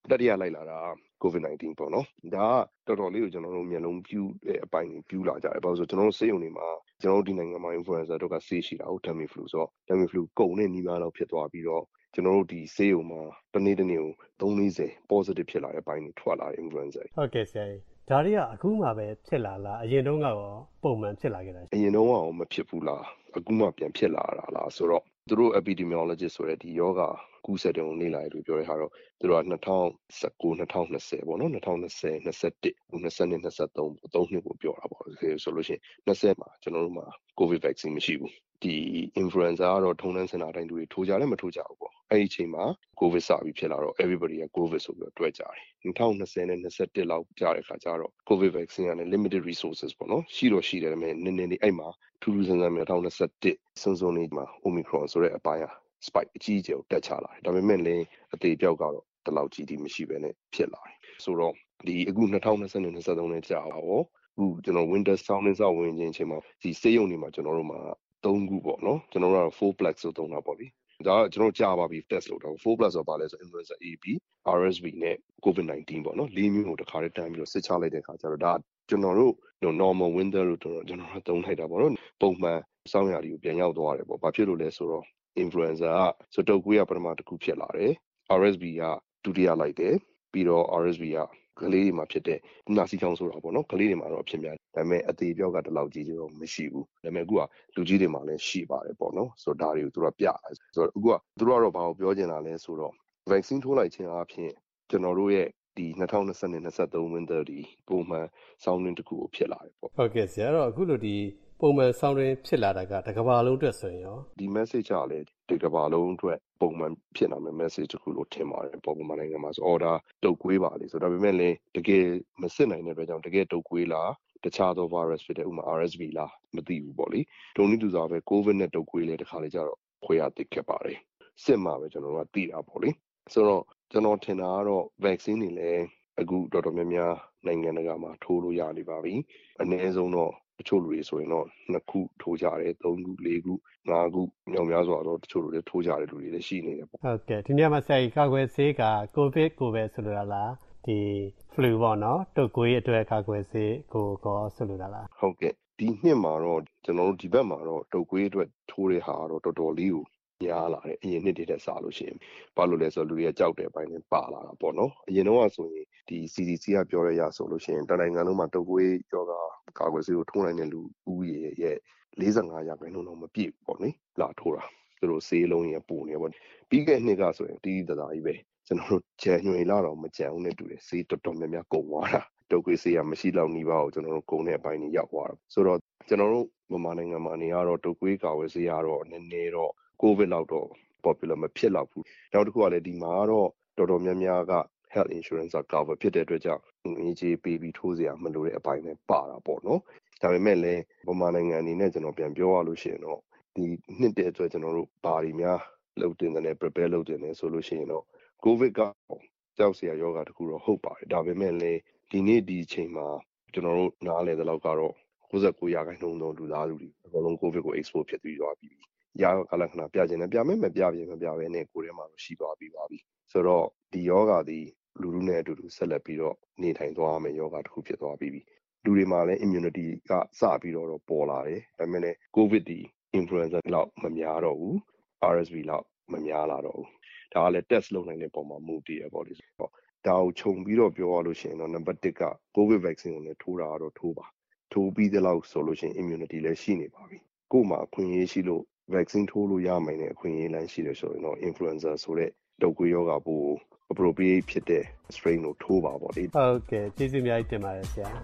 တတိယလိုက်လာတာ COVID nineteen ပေါ့နော်ဒါကတော်တော်လေးကိုကျွန်တော်တို့မျက်လုံးပြူတဲ့အပိုင်းတွေပြူလာကြတယ်ဘာလို့ဆိုကျွန်တော်တို့ဆေးရုံတွေမှာကျွန်တော်တို့ဒီနိုင်ငံမှာ influenza တို့ကဆေးရှိတာဟုတ် Tamiflu ဆိုတော့ Tamiflu ကုန်တဲ့နီးပါးလောက်ဖြစ်သွားပြီးတော့ကျွန်တော်တို့ဒီဆေးရုံမှာတနေ့တနေ့ကိုthree forty positive ဖြစ်လာတဲ့အပိုင်းတွေထွက်လာတဲ့ influenza ဟုတ်ကဲ့ဆရာဒါတွေကအခုမှပဲဖြစ်လာလားအရင်တုန်းကရောပုံမှန်ဖြစ်လာခဲ့တာအရင်တုန်းကရောမဖြစ်ဘူးလားအခုမှပြန်ဖြစ်လာတာလားဆိုတော့သူတို့ epidemiologist ဆိုတဲ့ဒီယောဂကူးစက်တဲ့ကိုနေလာတယ်လို့ပြောတဲ့ဟာတော့သူတို့ကtwenty nineteen twenty twentyပေါ့နော်twenty twenty twenty-one twenty-two twenty-threeသုံးနှစ်ကိုပြောတာပေါ့ဆိုလို့ရှိရင်twentyမှာကျွန်တော်တို့မှာ COVID vaccine မရှိဘူးဒီ influenza ကတော့ထုံနှန်းစင်တာတိုင်းတွေထိုးကြတယ်မထိုးကြဘူးပေါ့အဲ့ဒီအချိန်မှာ COVID စပြီးဖြစ်လာတော့ everybody က COVID ဆိုပြီးတော့တွက်ကြတယ်twenty twentyနဲ့twenty-oneလောက်ကြာတဲ့ခါကျတော့ COVID vaccine ကလည်း limited resources ပေါ့နော်ရှိတော့ရှိတယ်ဒါပေမဲ့နည်းနည်းလေးအဲ့မှာထူးထူးဆန်းဆန်းtwenty twenty-oneစွန်းစွန်းလေးမှာ Omicron ဆိုတဲ့အပိုင်းက spike အကြီးအကျယ်ကိုတက်ချလာတယ်ဒါပေမဲ့လည်းအသေးပြောက်ကတော့ဒီလောက်ကြီးဒီမရှိဘဲနဲ့ဖြစ်လာတယ်ဆိုတော့ဒီအခုtwenty twenty twenty-twoနဲ့ကြာပါရောအခုကျွန်တော် winter sounding စဝင်ခြင်းအချိန်မှာဒီဆေးရုံတွေမှာကျွန်တော်တို့မှာthreeခုပေါ့နော်ကျွန်တော်တို့ကfour plex ဆိုသုံးတာပေါ့လေဒါကကျွန်တော်ကြာပါပြီ test လုပ်တော့ four plus ဆိုပါလဲဆို influenza A B R S V နဲ့ COVID nineteen ပေါ့နော်လေးမျိုးကိုတစ်ခါတည်းတန်းပြီးတော့စစ်ချလိုက်တဲ့အခါကျတော့ဒါကျွန်တော်တို့ normal winter လို့ကျွန်တော်ကျွန်တော်သုံးလိုက်တာပေါ့နော်ပုံမှန်စောင်းရာတွေကိုပြန်ရောက်သွားတယ်ပေါ့ဘာဖြစ်လို့လဲဆိုတော့ influenza ကစတုပ်ကွေးကပထမတစ်ခုဖြစ်လာတယ် R S V ကဒုတိယလိုက်တယ်ပြီးတော့ R S V ကကလေးတွေမှာဖြစ်တဲ့နာစီချောင်းဆိုတာပေါ့နော်ကလေးတွေမှာတော့ဖြစ်များဒါပေမဲ့အသေးပြောက်ကတလောက်ကြီးတော့မရှိဘူးဒါပေမဲ့အခုကလူကြီးတွေမှာလည်းရှိပါတယ်ပေါ့နော်ဆိုတော့ဒါတွေကိုသူတို့ပြတယ်ဆိုတော့အခုကသူတို့ကတော့ဘာကိုပြောချင်တာလဲဆိုတော့ vaccine ထိုးလိုက်ခြင်းအပြင်ကျွန်တော်တို့ရဲ့ဒီtwenty twenty twenty-three winter ဒီပုံမှန်ဆောင်းတွင်းတစ်ခုကိုဖြစ်လာတယ်ပေါ့ဟုတ်ကဲ့ဆရာတော့အခုလိုဒီပုံမှန်ဆောင်းတွင်းဖြစ်လာတာကတစ်ကမ္ဘာလုံးအတွက်ဆိုရင်ရောဒီ message ကလည်းဒီကမ္ဘာလုံးအတွက်ပုံမှန်ဖြစ်လာမယ့် message တစ်ခုလို့ထင်ပါတယ်ပုံမှန်နိုင်ငံမှာဆို order တုတ်ကွေးပါလေဆိုဒါပေမဲ့လည်းတကယ်မစစ်နိုင်တဲ့အတွက်ကြောင့်တကယ်တုတ်ကွေးလားတခြားသော virus ဖြစ်တဲ့ဥပမာ R S V လားမသိဘူးပေါ့လေတုံနည်းတူစွာပဲ COVID နဲ့တုတ်ကွေးလည်းတစ်ခါလေကျတော့ခွဲရသိခဲ့ပါတယ်စစ်မှာပဲကျွန်တော်တို့ကသိတာပေါ့လေဆိုတော့ကျွန်တော်ထင်တာကတော့ vaccine တွေလည်းအခုတော်တော်များများနိုင်ငံတကာမှာထိုးလို့ရနေပါပြီအနည်းဆုံးတော့တချို့လူတွေဆိုရင်တော့နှစ်ခုထိုးကြတယ်သုံးခုလေးခုငါးခုမြောက်များစွာတော့တချို့လူတွေထိုးကြတယ်လူတွေလည်းရှိနေတယ်ပေါ့ဟုတ်ကဲ့ဒီနေ့မှာဆရာကြီးကာကွယ်ဆေးက COVID ကိုပဲဆိုလိုတာလားဒီ flu ပေါ့နော်တုပ်ကွေးအတွက်ကာကွယ်ဆေးကိုကောဆိုလိုတာလားဟုတ်ကဲ့ဒီနှစ်မှာတော့ကျွန်တော်တို့ဒီဘက်မှာတော့တုပ်ကွေးအတွက်ထိုးတဲ့ဟာတော့တော်တော်လေးကိုများလာတယ်အရင်နှစ်တွေထက်စားလို့ရှိရင်ဘာလို့လဲဆိုတော့လူတွေကကြောက်တဲ့အပိုင်းနဲ့ပါလာတာပေါ့နော်အရင်တော့ဆိုရင်ဒီ C D C ကပြောရရဆိုလို့ရှိရင်တနိုင်ငံလုံးမှာတုပ်ကွေးရောဂါကာကွယ်ဆေးကိုထိုးနိုင်တဲ့လူဦးရေရဲ့forty-fiveရာခိုင်နှုန်းတော့မပြည့်ဘူးပေါ့နိလာထိုးတာသူတို့ဆေးလုံးရပူနေပေါ့ပြီးခဲ့နှစ်ကဆိုရင်တီးတသားကြီးပဲကျွန်တော်တို့ဇန်နဝါရီလတော့မကြံဘူးနဲ့တူတယ်ဆေးတော်တော်များများကုန်သွားတာတုပ်ကွေးဆေးကမရှိတော့နီးပါးကိုကျွန်တော်တို့ကုန်တဲ့အပိုင်းကြီးရောက်သွားတာဆိုတော့ကျွန်တော်တို့မြန်မာနိုင်ငံမှာနေရတော့တုပ်ကွေးကာကွယ်ဆေးကတော့နည်းနည်းတော့COVID လောက်တော့ popular မဖြစ်တော့ဘူးနောက်တစ်ခုကလည်းဒီမှာတော့တော်တော်များများက health insurance cover ဖြစ်တဲ့အတွက်ကြောင့်ငွေကြေးပေးပြီးထိုးစရာမလိုတဲ့အပိုင်းနဲ့ပါတာပေါ့နော်ဒါပေမဲ့လည်းဗမာနိုင်ငံအနေနဲ့ကျွန်တော်ပြန်ပြောရလို့ရှိရင်တော့ဒီနှစ်တဲ့အတွက်ကျွန်တော်တို့ဘာတွေများလုပ်တင်တယ် prepare လုပ်တင်တယ်ဆိုလို့ရှိရင်တော့ COVID ကကြောက်စရာယောဂတစ်ခုတော့ဟုတ်ပါတယ်ဒါပေမဲ့လည်းဒီနေ့ဒီအချိန်မှာကျွန်တော်တို့နားလည်တဲ့လောက်ကတော့ninety-nineရာခိုင်နှုန်းသောလူသားလူတွေအကုန်လုံး COVID ကို export ဖြစ်ပြီးသွားပြီရာဂလက္ခဏာပြခြင်းနဲ့ပြမယ်မပြပြမပြဘဲနဲ့ကိုယ်ထဲမှာတော့ရှိသွားပြီးပါပြီဆိုတော့ဒီယောဂသည်လူလူနဲ့အတူတူဆက်လက်ပြီးတော့နေထိုင်သွားမယ်ယောဂတစ်ခုဖြစ်သွားပြီးပြီလူတွေမှာလည်း immunity ကစပြီးတော့ပေါ်လာတယ်ဒါပေမဲ့လည်း COVID ဒီ influenza လောက်မများတော့ဘူး R S V လောက်မများလာတော့ဘူးဒါကလည်း test လုပ်နိုင်တဲ့ပုံမှာမူတည်ရပေါ့လေဆိုတော့ဒါကိုခြုံပြီးတော့ပြောရလို့ရှိရင်တော့ number one က COVID vaccine ကိုလည်းထိုးတာတော့ထိုးပါထိုးပြီးတဲ့လောက်ဆိုလို့ရှိရင် immunity လည်းရှိနေပါပြီကို့မှာအခွင့်အရေးရှိလို့ vaccine ထိုးလို့ရမယ်နဲ့အခွင့်အရေးလမ်းရှိတယ်ဆိုရင်တော့ influenza ဆိုတဲ့တုပ်ကွေးရောဂါပိုး appropriate ဖြစ်တဲ့ strain ကိုထိုးပါပေါ့လေဟုတ်ကဲ့ကျေးဇူးအများကြီးတင်ပါတယ်ဆရာ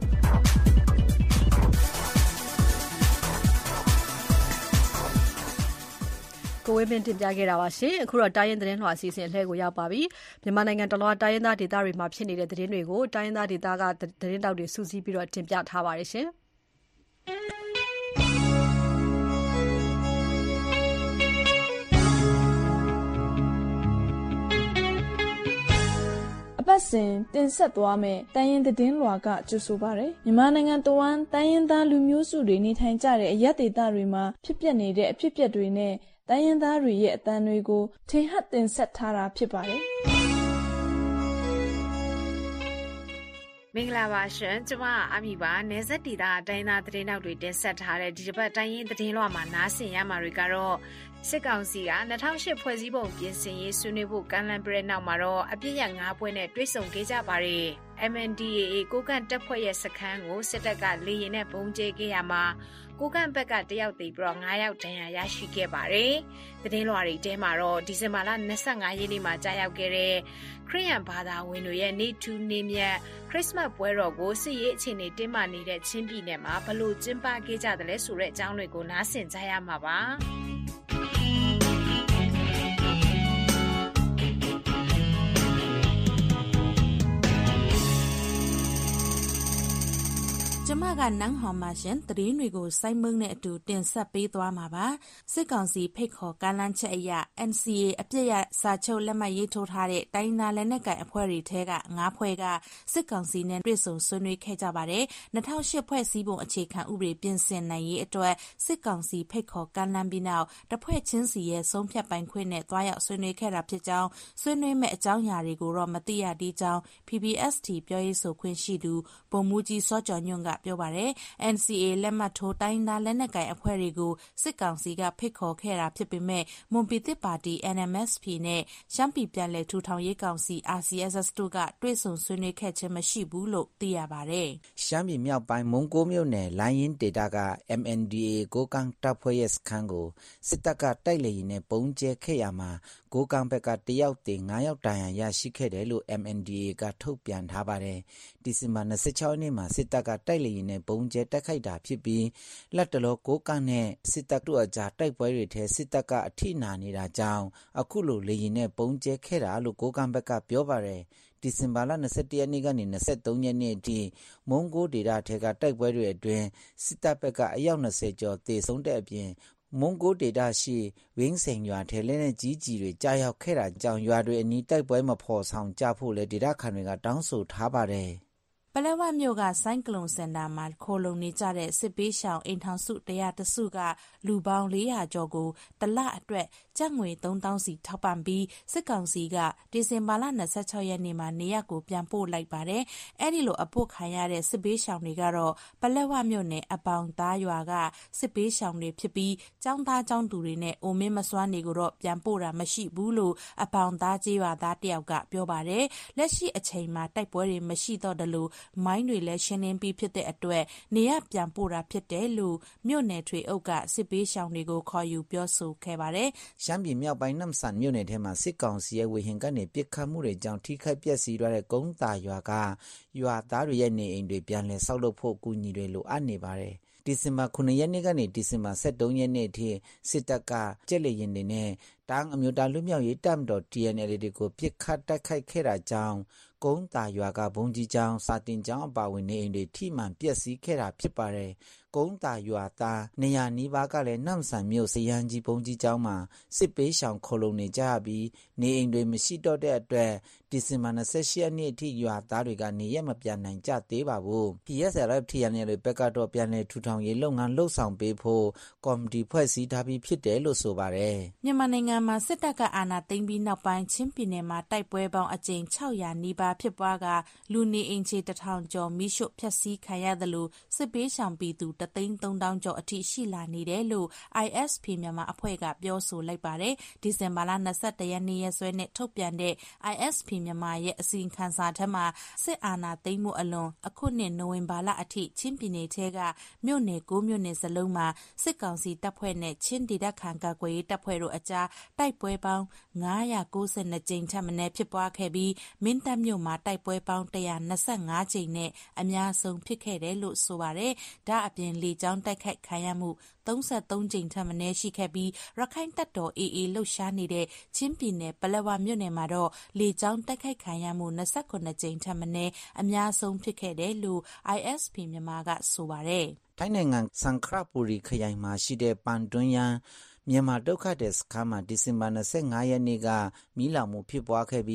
ကိုဝင်းမင်းတင်ပြခဲ့တာပါရှင်အခုတော့တိုင်းရင်းသတင်းလွှာအစီအစဉ်အလှည့်ကိုရောက်ပါပြီမြန်မာနိုင်ငံတလွှာတိုင်းရင်းသားဒေသတွေမှာဖြစ်နေတဲ့သတင်းတွေကိုတိုင်းရင်းသားဒေသကသတင်းတောက်တွေစုစည်းပြီးတော့တင်ပြထားပါတယ်ရှင်အပတ်စဉ်တင်ဆက်သွားမယ့်တိုင်းရင်းသတင်းလွှာကကြိုဆိုပါရယ်မြန်မာနိုင်ငံတဝန်းတိုင်းရင်းသားလူမျိုးစုတွေနေထိုင်ကြတဲ့အရပ်ဒေသတွေမှာဖြစ်ပျက်နေတဲ့အဖြစ်အပျက်တွေနဲ့တိုင်းရင်းသားတွေရဲ့အသံတွေကိုထင်ဟပ်တင်ဆက်ထားတာဖြစ်ပါတယ်။မင်္ဂလာပါရှင်ကျမအမီပါနေဆက်တီတာအတိုင်းသားသတင်းနောက်တွေတင်ဆက်ထားတဲ့ဒီတစ်ပတ်တိုင်းရင်းသတင်းလွှာမှာနားဆင်ရမှာတွေကတော့စစ်ကောင်စီက၂၀၀၈ဖွဲ့စည်းပုံပြင်ဆင်ရေးဆွေးနွေးဖို့ကမ်းလှမ်းပြတဲ့နောက်မှာတော့အပြစ်ရငါးပွဲနဲ့တွေ့ဆုံခဲ့ကြပါတယ် M N D A A ကိုကန့်တပ်ဖွဲ့ရဲ့စခန်းကိုစစ်တပ်ကလေရင်နဲ့ပုံကျဲခဲ့ရမှာကိုကန့်ဘက်ကတယောက်တည်ပြီးတော့၅ယောက်ဒဏ်ရာရရှိခဲ့ပါတယ်သတင်းလွှာတွေထဲမှာတော့ဒီဇင်ဘာလ၂၅ရက်နေ့မှာကြာရောက်ခဲ့တဲ့ခရစ်ယာန်ဘာသာဝင်တွေရဲ့နေ့ထူးနေ့မြတ်ခရစ်စမတ်ပွဲတော်ကိုစစ်ရေးအခြေအနေတင်းမာနေတဲ့ချင်းပြည်နယ်မှာဘလို့ကျင်းပခဲ့ကြတယ်လဲဆိုတဲ့အကြောင်းတွေကိုနားဆင်ကြရမှာပါကျမကနန်းဟော်မှာရှင်သတင်းတွေကိုစိုင်းမုံနဲ့အတူတင်ဆက်ပေးသွားမှာပါစစ်ကောင်စီဖိတ်ခေါ်ကမ်းလှမ်းချက်အရ N C A အပြစ်ရစာချုပ်လက်မှတ်ရေးထိုးထားတဲ့တိုင်းသားလက်နက်ကိုင်အဖွဲ့တွေထဲကငါးဖွဲ့ကစစ်ကောင်စီနဲ့တွေ့ဆုံဆွေးနွေးခဲ့ကြပါတယ်၂၀၀၈ဖွဲ့စည်းပုံအခြေခံဥပဒေပြင်ဆင်နိုင်ရေးအတွက်စစ်ကောင်စီဖိတ်ခေါ်ကမ်းလှမ်းပြီးနောက်တစ်ဖွဲ့ချင်းစီရဲ့ဆုံးဖြတ်ပိုင်ခွင့်နဲ့တွားရောက်ဆွေးနွေးခဲ့တာဖြစ်ကြောင်းဆွေးနွေးမဲ့အကြောင်းအရာတွေကိုတော့မသိရသေးကြောင်း P B S T ပြောရေးဆိုခွင့်ရှိသူဗိုလ်မှူးကြီးစောကျော်ညွန့်ကပြောပါတယ် N C A လက်မှတ်ထိုးတိုင်းသားလက်နက်ကိုင်အဖွဲ့တွေကိုစစ်ကောင်စီကဖိတ်ခေါ်ခဲ့တာဖြစ်ပေမဲ့မွန်ပြည်သစ်ပါတီ N M S P နဲ့ရှမ်းပြည်ပြန်လည်ထူထောင်ရေးကောင်စီ R C S S တို့ကတွေ့ဆုံဆွေးနွေးခဲ့ခြင်းမရှိဘူးလို့သိရပါတယ်ရှမ်းပြည်မြောက်ပိုင်းမုံကိုမြို့နယ်လိုင်းရင်ဒေတာက M N D A ကိုကန့်တပ်ဖွဲ့ရဲ့စခန်းကိုစစ်တပ်ကတိုက်လေရင်နဲ့ပုံကျဲခဲ့ရမှာကိုကန့်ဘက်ကတယောက်တင်၅ယောက်ဒဏ်ရာရရှိခဲ့တယ်လို့ M N D A ကထုတ်ပြန်ထားပါတယ်ဒီဇင်ဘာ၂၆ရက်နေ့မှာစစ်တပ်ကတိုက်လေရင်နဲ့ပုံကျဲတက်ခိုက်တာဖြစ်ပြီးလက်တလောကိုကန့်နဲ့စစ်တပ်တို့အကြားတိုက်ပွဲတွေထဲစစ်တပ်ကအထိနာနေတာကြောင့်အခုလိုလေရင်နဲ့ပုံကျဲခဲ့တာလို့ကိုကန့်ဘက်ကပြောပါတယ်ဒီဇင်ဘာလ၂၁ရက်နေ့ကနေ၂၃ရက်နေ့အထိမုံကိုဒေတာထဲကတိုက်ပွဲတွေအတွင်းစစ်တပ်ဘက်ကအယောက်၂၀ကျော်သေဆုံးတဲ့အပြင်မုံကိုဒေတာရှိဝင်းစိန်ရွာထဲလဲနဲ့ကြီးကြီးတွေကြားရောက်ခဲ့တာကြောင့်ရွာတွေအနီးတိုက်ပွဲမဖော်ဆောင်ကြဖို့လဲဒေတာခံတွေကတောင်းဆိုထားပါတယ်ပလက်ဝမြို့ကဆိုင်းကလုန်စင်တာမှာခိုလုံနေကြတဲ့စစ်ပေးရှောင်အိမ်ထောင်စုတရာတစုကလူပေါင်း၄ရာကျော်ကိုတလအတွက်ကျပ်ငွေသုံးသောင်းစီထောက်ပံ့ပြီးစစ်ကောင်စီကဒီဇင်ဘာလ၂၆ရက်နေ့မှာနေရပ်ကိုပြန်ပို့လိုက်ပါတယ်။အဲဒီလိုအပို့ခံရတဲ့စစ်ပေးရှောင်တွေကတော့ပလက်ဝမြို့နယ်အပေါင်သားရွာကစစ်ပေးရှောင်တွေဖြစ်ပြီးចောင်းသားចောင်းသူတွေနဲ့အိုမင်းမစွမ်းနေကိုတော့ပြန်ပို့တာမရှိဘူးလို့အပေါင်သားကျေးရွာသားတယောက်ကပြောပါတယ်။လက်ရှိအချိန်မှာတိုက်ပွဲတွေမရှိတော့တယ်လို့မိုင်းတွေလည်းရှင်းလင်းပြီးဖြစ်တဲ့အတွက်နေရပြန်ပို့တာဖြစ်တယ်လို့မြို့နယ်ထွေအုပ်ကစစ်ပေးရှောင်တွေကိုခေါ်ယူပြောဆိုခဲ့ပါတယ်။ရှမ်းပြည်မြောက်ပိုင်းနမ်ဆန်မြို့နယ်ထဲမှာစစ်ကောင်စီရဲ့ဝေဟင်ကနေပစ်ခတ်မှုတွေကြောင့်ထိခိုက်ပျက်စီးသွားတဲ့ကုန်းတာရွာကရွာသားတွေရဲ့နေအိမ်တွေပြန်လည်ဆောက်လုပ်ဖို့ကူညီတွေလိုအပ်နေပါတယ်။ဒီဇင်ဘာခုနှစ်ရက်နေ့ကနေဒီဇင်ဘာ၁၃ရက်နေ့အထိစစ်တပ်ကကျက်လေရင်တွေနဲ့တန်းအမျိုးသားလူမျိုးရေးတပ်မတော် T N L တွေကိုပစ်ခတ်တိုက်ခိုက်ခဲ့တာကြောင့်ကုန်းတာရွာကဘုံကြီးကျောင်းစာတင်ကျောင်းအပါဝင်နေအိမ်တွေထိမှန်ပျက်စီးခဲ့တာဖြစ်ပါတယ်။ကုန်းတာရွာသားနေရာနီးပါးကလည်းနမ်ဆန်မြို့စရန်ကြီးဘုံကြီးကျောင်းမှာစစ်ပေးရှောင်ခိုလုံနေကြပြီးနေအိမ်တွေမရှိတော့တဲ့အတွက်ဒီဇင်ဘာ၂၈ရက်နေ့အထိရွာသားတွေကနေရက်မပြန်နိုင်ကြသေးပါဘူး။ P S L F T N L ဘက်ကတော့ပြန်လည်ထူထောင်ရေးလုပ်ငန်းလှုပ်ဆောင်ပေးဖို့ကော်မတီဖွဲ့စည်းထားပြီးဖြစ်တယ်လို့ဆိုပါတယ်။မြန်မာနိုင်ငံမှာစစ်တပ်ကအာဏာသိမ်းပြီးနောက်ပိုင်းချင်းပြည်နယ်မှာတိုက်ပွဲပေါင်းအကြိမ်၆ရာနီးပါးဖြစ်ပွားကလူနေအိမ်ခြေတစ်ထောင်ကျော်မိရှုဖျက်ဆီးခံရတယ်လို့စစ်ပေးရှောင်ပြည်သူတသိန်းသုံးသောင်းကျော်အထိရှိလာနေတယ်လို့ I S P မြန်မာအဖွဲ့ကပြောဆိုလိုက်ပါတယ်။ဒီဇင်ဘာလ၂၁ရက်နေ့ရက်စွဲနဲ့ထုတ်ပြန်တဲ့ I S P မြန်မာရဲ့အစီရင်ခံစာထဲမှာစစ်အာဏာသိမ်းမှုအလွန်အခုနှစ်နိုဝင်ဘာလအထိချင်းပြည်နယ်ထဲကမြို့နယ်၉မြို့နယ်စလုံးမှာစစ်ကောင်စီတပ်ဖွဲ့နဲ့ချင်းဒေသခံကာကွယ်ရေးတပ်ဖွဲ့တို့အကြားတိုက်ပွဲပေါင်း၅၉၂ကြိမ်ထပ်မံဖြစ်ပွားခဲ့ပြီးမင်းတပ်မြို့မှာတိုက်ပွဲပေါင်း၁၂၅ကြိမ်နဲ့အများဆုံးဖြစ်ခဲ့တယ်လို့ဆိုပါတယ်။ဒါအပြင်လေကြောင်းတိုက်ခိုက်ခံရမှု၃၃ကြိမ်ထပ်မံရှိခဲ့ပြီးရခိုင်တပ်တော် A A လှုပ်ရှားနေတဲ့ချင်းပြည်နယ်ပလက်ဝမြို့နယ်မှာတော့လေကြောင်းတိုက်ခိုက်ခံရမှု၂၉ကြိမ်ထပ်မံအများဆုံးဖြစ်ခဲ့တယ်လို့ I S P မြန်မာကဆိုပါတယ်။ထိုင်းနိုင်ငံစံခရပူရီခရိုင်မှာရှိတဲ့ပန်တွန်းယန်မြန်မာဒုက္ခသည်စခန်းမှာဒီဇင်ဘာ၂၅ရက်နေ့ကမီးလောင်မှုဖြစ်ပွားခဲ့ပြီး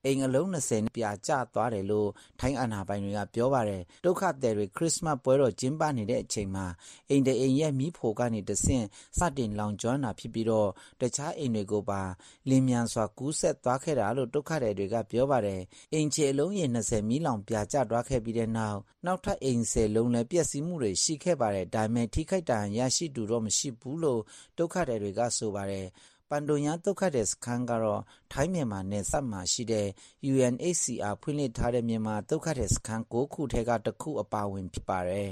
အိမ်အလုံး၂၀ပြာကျသွားတယ်လို့ထိုင်းအာဏာပိုင်တွေကပြောပါတယ်ဒုက္ခသည်တွေခရစ်မတ်ပွဲတော်ကျင်းပနေတဲ့အချိန်မှာအိမ်တအိမ်ရဲ့မီးဖိုကနေတဆင့်စတင်လောင်ကျွမ်းတာဖြစ်ပြီးတော့တခြားအိမ်တွေကိုပါလင်းမြန်စွာကူးဆက်သွားခဲ့တာလို့ဒုက္ခသည်တွေကပြောပါတယ်အိမ်ခြေအလုံးရေ၂၀မီးလောင်ပြာကျသွားခဲ့ပြီးတဲ့နောက်နောက်ထပ်အိမ်၁၀လုံးလည်းပျက်စီးမှုတွေရှိခဲ့ပါတယ်ဒါပေမဲ့ထိခိုက်ဒဏ်ရာရရှိသူတော့မရှိဘူးလို့ဒုက္ခသည်တွေကဆိုပါတယ်ပန်ဒိုညာဒုက္ခသည်စခန်းကတော့ထိုင်းမြန်မာနယ်စပ်မှာရှိတဲ့ ယူ အန် အိတ်ချ် စီ အာ ဖွင့်လှစ်ထားတဲ့မြန်မာဒုက္ခသည်စခန်း၉ခုထဲကတစ်ခုအပါအဝင်ဖြစ်ပါတယ်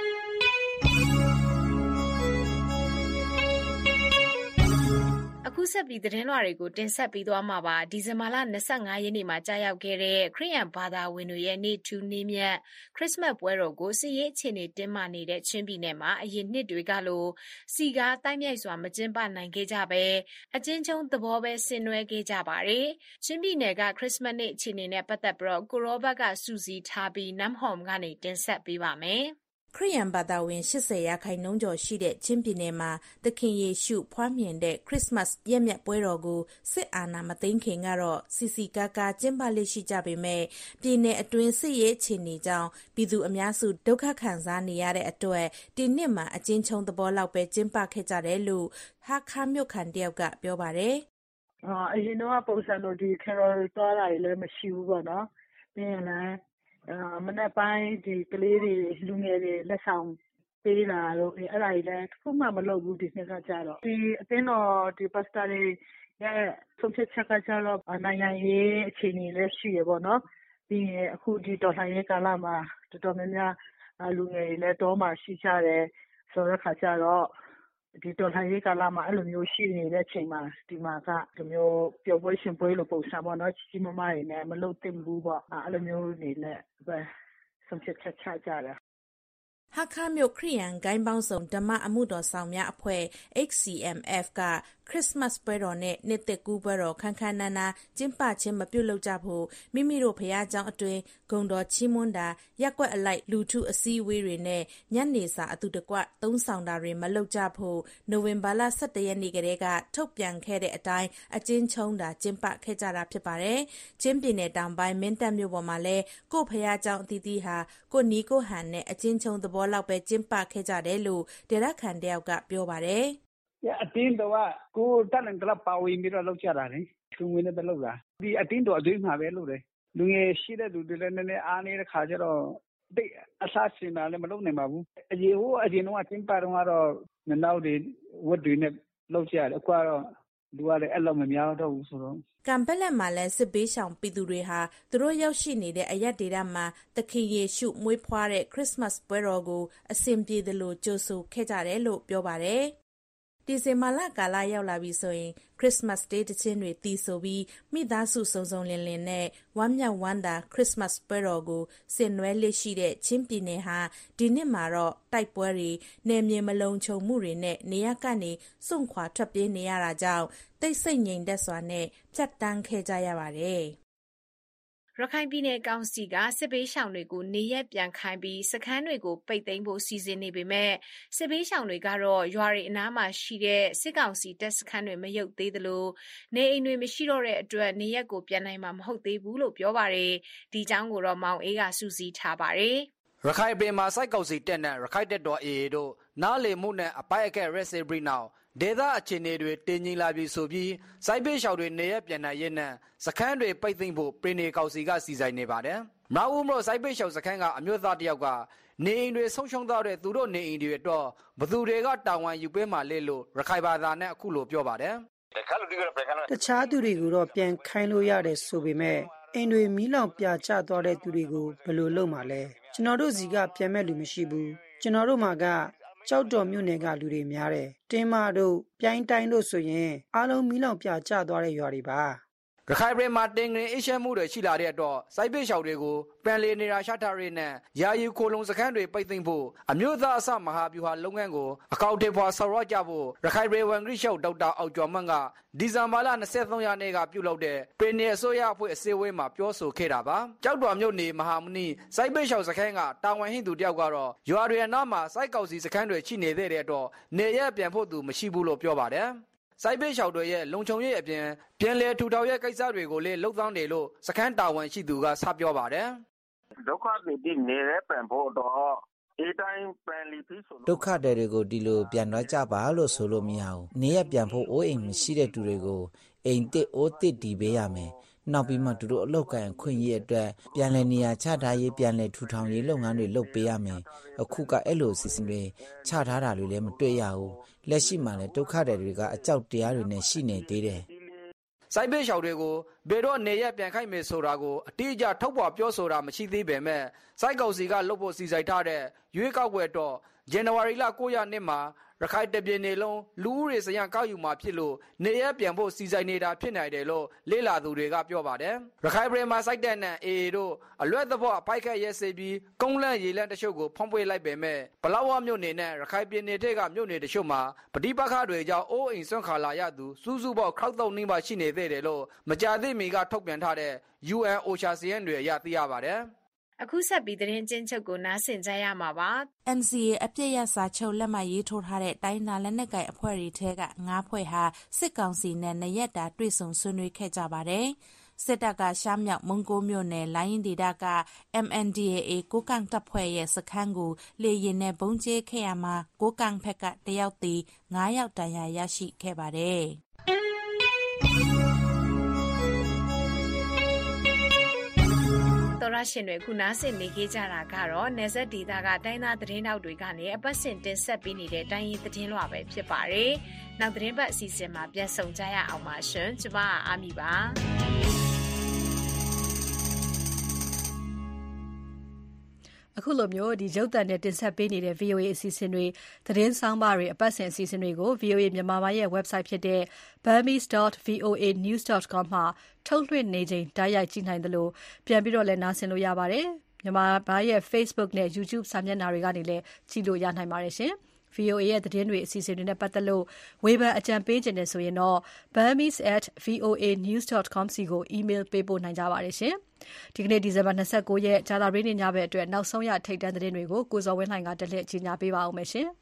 အခုဆက်ပြီးသတင်းလွှာတွေကိုတင်ဆက်ပေးသွားမှာပါဒီဇင်ဘာလ၂၅ရက်နေ့မှာကြာရောက်ခဲ့တဲ့ခရစ်ယာန်ဘာသာဝင်တွေရဲ့နေ့ထူးနေ့မြတ်ခရစ်စမတ်ပွဲတော်ကိုစစ်ရေးအခြေအနေတင်းမာနေတဲ့ချင်းပြည်နယ်မှာအရင်နှစ်တွေကလိုစီကားတိုက်မြိုက်စွာမကျင်းပနိုင်ခဲ့ကြပဲအချင်းချင်းသဘောပဲဆင်နွှဲခဲ့ကြပါတယ်ချင်းပြည်နယ်ကခရစ်စမတ်နေ့အခြေအနေနဲ့ပတ်သက်ပြီးကိုရောဘတ်ကစူးစီးထားပြီးနမ်ဟောမ်ကနေတင်ဆက်ပေးပါမယ်ခရစ်ယာန်ဘာသာဝင်၈၀ရာခိုင်နှုန်းကျော်ရှိတဲ့ချင်းပြည်နယ်မှာသခင်ယေရှုဖွားမြင်တဲ့ခရစ်စမတ်ရက်မြတ်ပွဲတော်ကိုစစ်အာဏာမသိမ်းခင်ကတော့စီစီကားကားကျင်းပလေ့ရှိကြပေမဲ့ပြည်내အတွင်းစစ်ရေးအခြေအနေကြောင့်ပြည်သူအများစုဒုက္ခခံစားနေရတဲ့အတွက်ဒီနှစ်မှာအကျဉ်းချုံသဘောလောက်ပဲကျင်းပခဲ့ကြတယ်လို့ဟာခါမြို့ခံတယောက်ကပြောပါတယ်။အာအရင်တော့ပုံစံတို့ဒီခရိုသွားတာလည်းမရှိဘူးပေါ့နော်။ပြီးရင်လည်းအာမနေ့ပိုင်းဒီကလေးတွေလူငယ်တွေလက်ဆောင်ပေးလာတော့အဲ့ဒါကြီးလည်းတစ်ခုမှမလုပ်ဘူးဒီနှစ်ကကြတော့ဒီအသင်းတော်ဒီပါစတာတွေရဲ့ဆုံးဖြတ်ချက်ကကြတော့နိုင်ငံရေးအခြေအနေလည်းရှိရပေါ့နော်ပြီးရင်အခုဒီတော်လှန်ရေးကာလမှာတော်တော်များများလူငယ်တွေလည်းတော့မှရှိကြတယ်ဆိုတော့ခါကြတော့ဒီတော်လှန်ရေးကာလမှာအဲ့လိုမျိုးရှိနေတဲ့အချိန်မှာဒီမှာကဒီမျိုးပျော်ပွဲရှင်ပွဲလိုပုံစံပေါ့နော်ကြီးကြီးမားမားတွေနဲ့မလုပ်သင့်ဘူးပေါ့အဲ့လိုမျိုးနေနဲ့ပဲဆုံးဖြတ်ချက်ချကြတယ်ဟာခါမြို့ခရီးယန်ဂိုင်းပေါင်းစုံဓမ္မအမှုတော်ဆောင်များအဖွဲ့ เอ็กซ์ စီ အမ် အက်ဖ် ကခရစ်စမတ်ပွဲတော်နဲ့နှစ်သက်ကူးပွဲတော်ခန်းခန်းနာနာကျင်းပခြင်းမပြုလုပ်ကြဖို့မိမိတို့ဖျားเจ้าအတွင်းဂုံတော်ချီးမွမ်းတာရက်ကွက်အလိုက်လူထုအစည်းအဝေးတွေနဲ့ညနေစာအတူတကွသုံးဆောင်တာတွေမလုပ်ကြဖို့နိုဝင်ဘာလ၁၁ရက်နေ့ကတည်းကထုတ်ပြန်ခဲ့တဲ့အတိုင်းအကျဉ်းချုံးတာကျင်းပခဲ့ကြတာဖြစ်ပါတယ်ချင်းပြည်နယ်တောင်ပိုင်းမင်းတပ်မြို့ပေါ်မှာလဲကိုဖျားเจ้าအသီးသီးဟာကိုနီကိုဟန်နဲ့အကျဉ်းချုံးသဘောလောက်ပဲကျင်းပခဲ့ကြတယ်လို့ဒေသခံတယောက်ကပြောပါတယ်အတင်းတော့ကိုတက်လန်ကလပ်ပါဝင်ပြီးတော့လောက်ကြတာလေသူငွေနဲ့ပဲလောက်တာဒီအတင်းတော့အသွေးမှာပဲလို့တယ်လူငယ်ရှိတဲ့သူတွေလည်းနည်းနည်းအားနေတဲ့ခါကျတော့တိတ်အစားစင်တာလည်းမလုပ်နိုင်ပါဘူးအရင်ဟိုအရင်တော့ကျင်းပတော့ကတော့နောက်တွေဝတ်တွေနဲ့လောက်ကြတယ်အခုကတော့လူကလည်းအဲ့လိုမများတော့ဘူးဆိုတော့ကံပက်လက်မှာလည်းစစ်ဘေးရှောင်ပြည်သူတွေဟာသူတို့ရောက်ရှိနေတဲ့အရက်ဒေသမှာသခင်ယေရှုမွေးဖွားတဲ့ခရစ်စမတ်ပွဲတော်ကိုအစဉ်ပြေသလိုကြိုဆိုခဲ့ကြတယ်လို့ပြောပါတယ်ဒီဇင်ဘာလကာလရောက်လာပြီဆိုရင်ခရစ်စမတ်ဒေးတခြင်းတွေတည်ဆိုပြီးမိသားစုစုံစုံလင်လင်နဲ့ဝမ်းမြောက်ဝမ်းသာခရစ်စမတ်ပွဲတော်ကိုဆင်နွှဲလက်ရှိတဲ့ချင်းပြည်နယ်ဟာဒီနှစ်မှာတော့တိုက်ပွဲတွေနယ်မြေမလုံခြုံမှုတွေနဲ့နေရကနေစွန့်ခွာထွက်ပြေးနေရတာကြောင့်တိတ်ဆိတ်ငြိမ်သက်စွာနဲ့ဖြတ်တန်းခဲ့ကြရပါတယ်ရခိုင်ပြည်နယ်ကောင်စီကစစ်ဘေးရှောင်တွေကိုနေရက်ပြန်ခိုင်းပြီးစခန်းတွေကိုပိတ်သိမ်းဖို့စီစဉ်နေပေမဲ့စစ်ဘေးရှောင်တွေကတော့ရွာတွေအနားမှာရှိတဲ့စစ်ကောင်စီတပ်စခန်းတွေမရုပ်သေးသလိုနေအိမ်တွေမရှိတော့တဲ့အတွက်နေရက်ကိုပြန်နိုင်မှာမဟုတ်သေးဘူးလို့ပြောပါတယ်ဒီအကြောင်းကိုတော့မောင်အေးကစူးစီးထားပါတယ်ရခိုင်ပြည်မှာစိုက်ကောင်စီတက်တဲ့ရခိုင်တပ်တော် အေ အေ တို့နားလေမှုနဲ့အပိုက်အခက်ရက်စေပြီးနောက်ဒေသအခြေအနေတွေတင်းကျပ်လာပြီးဆိုပြီးစိုက်ပေးရှောင်တွေနေရပြန်နိုင်ရေးနဲ့စခန်းတွေပိတ်သိမ်းဖို့ပြည်နယ်ကောင်စီကစီစဉ်နေပါတယ်။မအောင်မလို့စိုက်ပေးရှောင်စခန်းကအမျိုးသားတယောက်ကနေအိမ်တွေဆုံးရှုံးသွားတဲ့သူတို့နေအိမ်တွေအတွက်ဘသူတွေကတာဝန်ယူပေးမှလဲလို့ရခိုင်ဘာသာနဲ့အခုလိုပြောပါတယ်။တခြားသူတွေကိုတော့ပြန်ခိုင်းလို့ရတယ်ဆိုပေမဲ့အိမ်တွေမီးလောင်ပြကျသွားတဲ့သူတွေကိုဘယ်လိုလုပ်မှလဲ။ကျွန်တော်တို့စီကပြန်မဲ့လူမရှိဘူး။ကျွန်တော်တို့မှာကကြောက်တော်မြို့နယ်ကလူတွေများတယ်တင်းမတို့ပြိုင်းတိုင်းတို့ဆိုရင်အားလုံးမီးလောင်ပြကျသွားတဲ့ရွာတွေပါရခိုင်ပြည်မှာတင်ငင်အေးရှမ်းမှုတွေရှိလာတဲ့အတွက်စိုက်ပစ်ရှောင်တွေကိုပန်လီနေရာရှတာတွေနဲ့ယာယီခိုလုံစခန်းတွေပိတ်သိမ်းဖို့အမျိုးသားအစမဟာဗျူဟာလုပ်ငန်းကိုအကောင့်တွေပေါ်ဆော်ရကြဖို့ရခိုင်ပြည်ဝန်ကြီးချုပ်ဒေါက်တာအောက်ကျော်မန်းကဒီဇင်ဘာလ၂၃ရက်နေ့ကပြုလုပ်တဲ့ပြည်내အစိုးရအဖွဲ့အစည်းအဝေးမှာပြောဆိုခဲ့တာပါကြောက်တော်မြို့နေမဟာမနီစိုက်ပစ်ရှောင်စခန်းကတာဝန်ဟိသူတယောက်ကတော့ရွာတွေအနားမှာစိုက်ကောက်စီစခန်းတွေရှိနေတဲ့အတွက်နေရပြန်ဖို့သူမရှိဘူးလို့ပြောပါတယ်စိုက်ပေးရှောက်တွေရဲ့လုံခြုံရေးအပြင်ပြန်လည်ထူထောင်ရဲ့ကိစ္စတွေကိုလည်းလှုပ်ဆောင်တယ်လို့စခန်းတာဝန်ရှိသူကစပြောပါတယ်ဒုက္ခတွေနေတဲ့ပြန်ဖို့တော့အေးတိုင်းပြန်လီပြီးဆိုဒုက္ခတွေကိုဒီလိုပြန်တော့ကြပါလို့ဆိုလို့မရဘူးနေရပြန်ဖို့အိုးအိမ်မရှိတဲ့သူတွေကိုအိမ်တစ်အိုးတစ်တီးပေးရမယ်နောက်ပြီးမှသူတို့အလုပ်ကိုင်ခွင့်ရေးအတွက်ပြန်လည်နေရာချထားရေးပြန်လည်ထူထောင်ရေးလုပ်ငန်းတွေလုပ်ပေးရမယ်အခုကအဲ့လိုစီစဉ်တွေချထားတာတွေလည်းမတွေ့ရဘူးလက်ရှိမှာလည်းဒုက္ခတွေကအကြောက်တရားတွေနဲ့ရှိနေသေးတယ်စိုက်ပေးရှောက်တွေကိုဘယ်တော့နေရပြန်ခိုက်မယ်ဆိုတာကိုအတိအကျထုတ်ဖော်ပြောဆိုတာမရှိသေးပေမဲ့စိုက်ကောင်စီကလှုပ်ဖို့စီစဉ်ထားတဲ့ရွေးကောက်ပွဲတော့ဇန်နဝါရီလ၉ရက်နေ့မှာရခိုင်တပြည်နယ်လုံးလူဦးရေစရန်ကောက်ယူမှာဖြစ်လို့နေရပြန်ဖို့စီစဉ်နေတာဖြစ်နိုင်တယ်လို့လေ့လာသူတွေကပြောပါတယ်ရခိုင်ပြည်မှာစိုက်တဲ့နဲ့အေအေတို့အလွဲသဘောအပိုက်ခတ်ရဲစေပြီးကုန်းလန့်ရေလန့်တချို့ကိုဖုံးပွေလိုက်ပေမဲ့ဘလောက်ဝမြို့နယ်နဲ့ရခိုင်ပြည်နယ်ထက်ကမြို့နယ်တချို့မှာပဋိပက္ခတွေကြောင့်အိုးအိမ်ဆွန့်ခါလာရသူစူးစူးပေါက်ခောက်တုံနှင်းပါရှိနေသေးတယ်လို့မကြာသေးမီကထုတ်ပြန်ထားတဲ့ ယူအန် အိုရှာ စီအန် တွေအရသိရပါတယ်အခုဆက်ပြီးသတင်းချင်းချုပ်ကိုနားဆင်ကြရမှာပါအန် စီ အေ အပြည့်ရစာချုပ်လက်မှတ်ရေးထိုးထားတဲ့တိုင်းနာလက်နက်ကိုင်အဖွဲ့တွေထဲကငါးဖွဲ့ဟာစစ်ကောင်စီနဲ့နှစ်ရက်တာတွေ့ဆုံဆွေးနွေးခဲ့ကြပါတယ်စစ်တပ်ကရှားမြောက်မုံကိုမြို့နယ်လိုင်းဒေသက အမ် အန် ဒီ အေ အေ ကိုကန့်တပ်ဖွဲ့ရဲ့စခန်းကိုလေရင်နဲ့ပုံကျဲခဲ့ရမှာကိုကန့်ဖက်ကတယောက်တည်ငါးယောက်တန်ရာရရှိခဲ့ပါတယ်တော်ရရှင်တွေခုနားဆင်နေကြတာကတော့နေဆက်ဒေတာကတိုင်းသားသတင်းတောက်တွေကနေအပတ်စဉ်တင်ဆက်ပေးနေတဲ့တိုင်းရင်းသတင်းလွှာပဲဖြစ်ပါတယ်။နောက်သတင်းပတ်အစီအစဉ်မှာပြန်ဆုံကြရအောင်ပါရှင်။ကျမအာမီပါ။အခုလိုမျိုးဒီရုပ်သံနဲ့တင်ဆက်ပေးနေတဲ့ ဗီအိုအေ အစီအစဉ်တွေသတင်းဆောင်ပါတွေအပတ်စဉ်အစီအစဉ်တွေကို ဗီအိုအေ မြန်မာပိုင်းရဲ့ website ဖြစ်တဲ့ burmese dot v o a news dot com မှာထုတ်လွှင့်နေချိန်တိုက်ရိုက်ကြည့်နိုင်တယ်လို့ပြန်ပြီးတော့လည်းနားဆင်လို့ရပါတယ်။မြန်မာပိုင်းရဲ့ Facebook နဲ့ YouTube စာမျက်နှာတွေကနေလည်းကြည့်လို့ရနိုင်ပါတယ်ရှင်။ဗီအိုအေ ရဲ့သတင်းတွေအစီအစဉ်တွေနဲ့ပတ်သက်လို့ဝေဖန်အကြံပေးခြင်းနဲ့ဆိုရင်တော့ burmese at v o a news dot com စီကို email ပေးပို့နိုင်ကြပါတယ်ရှင်။ဒီကနေ့ဒီဇင်ဘာ၂၉ရက်ကြာသပတေးနေ့ညဘက်အတွက်နောက်ဆုံးရထိပ်တန်းသတင်းတွေကိုကိုဇော်ဝင်းလှိုင်ကတက်လက်ကြီးညာပေးပါအောင်မယ်ရှင်။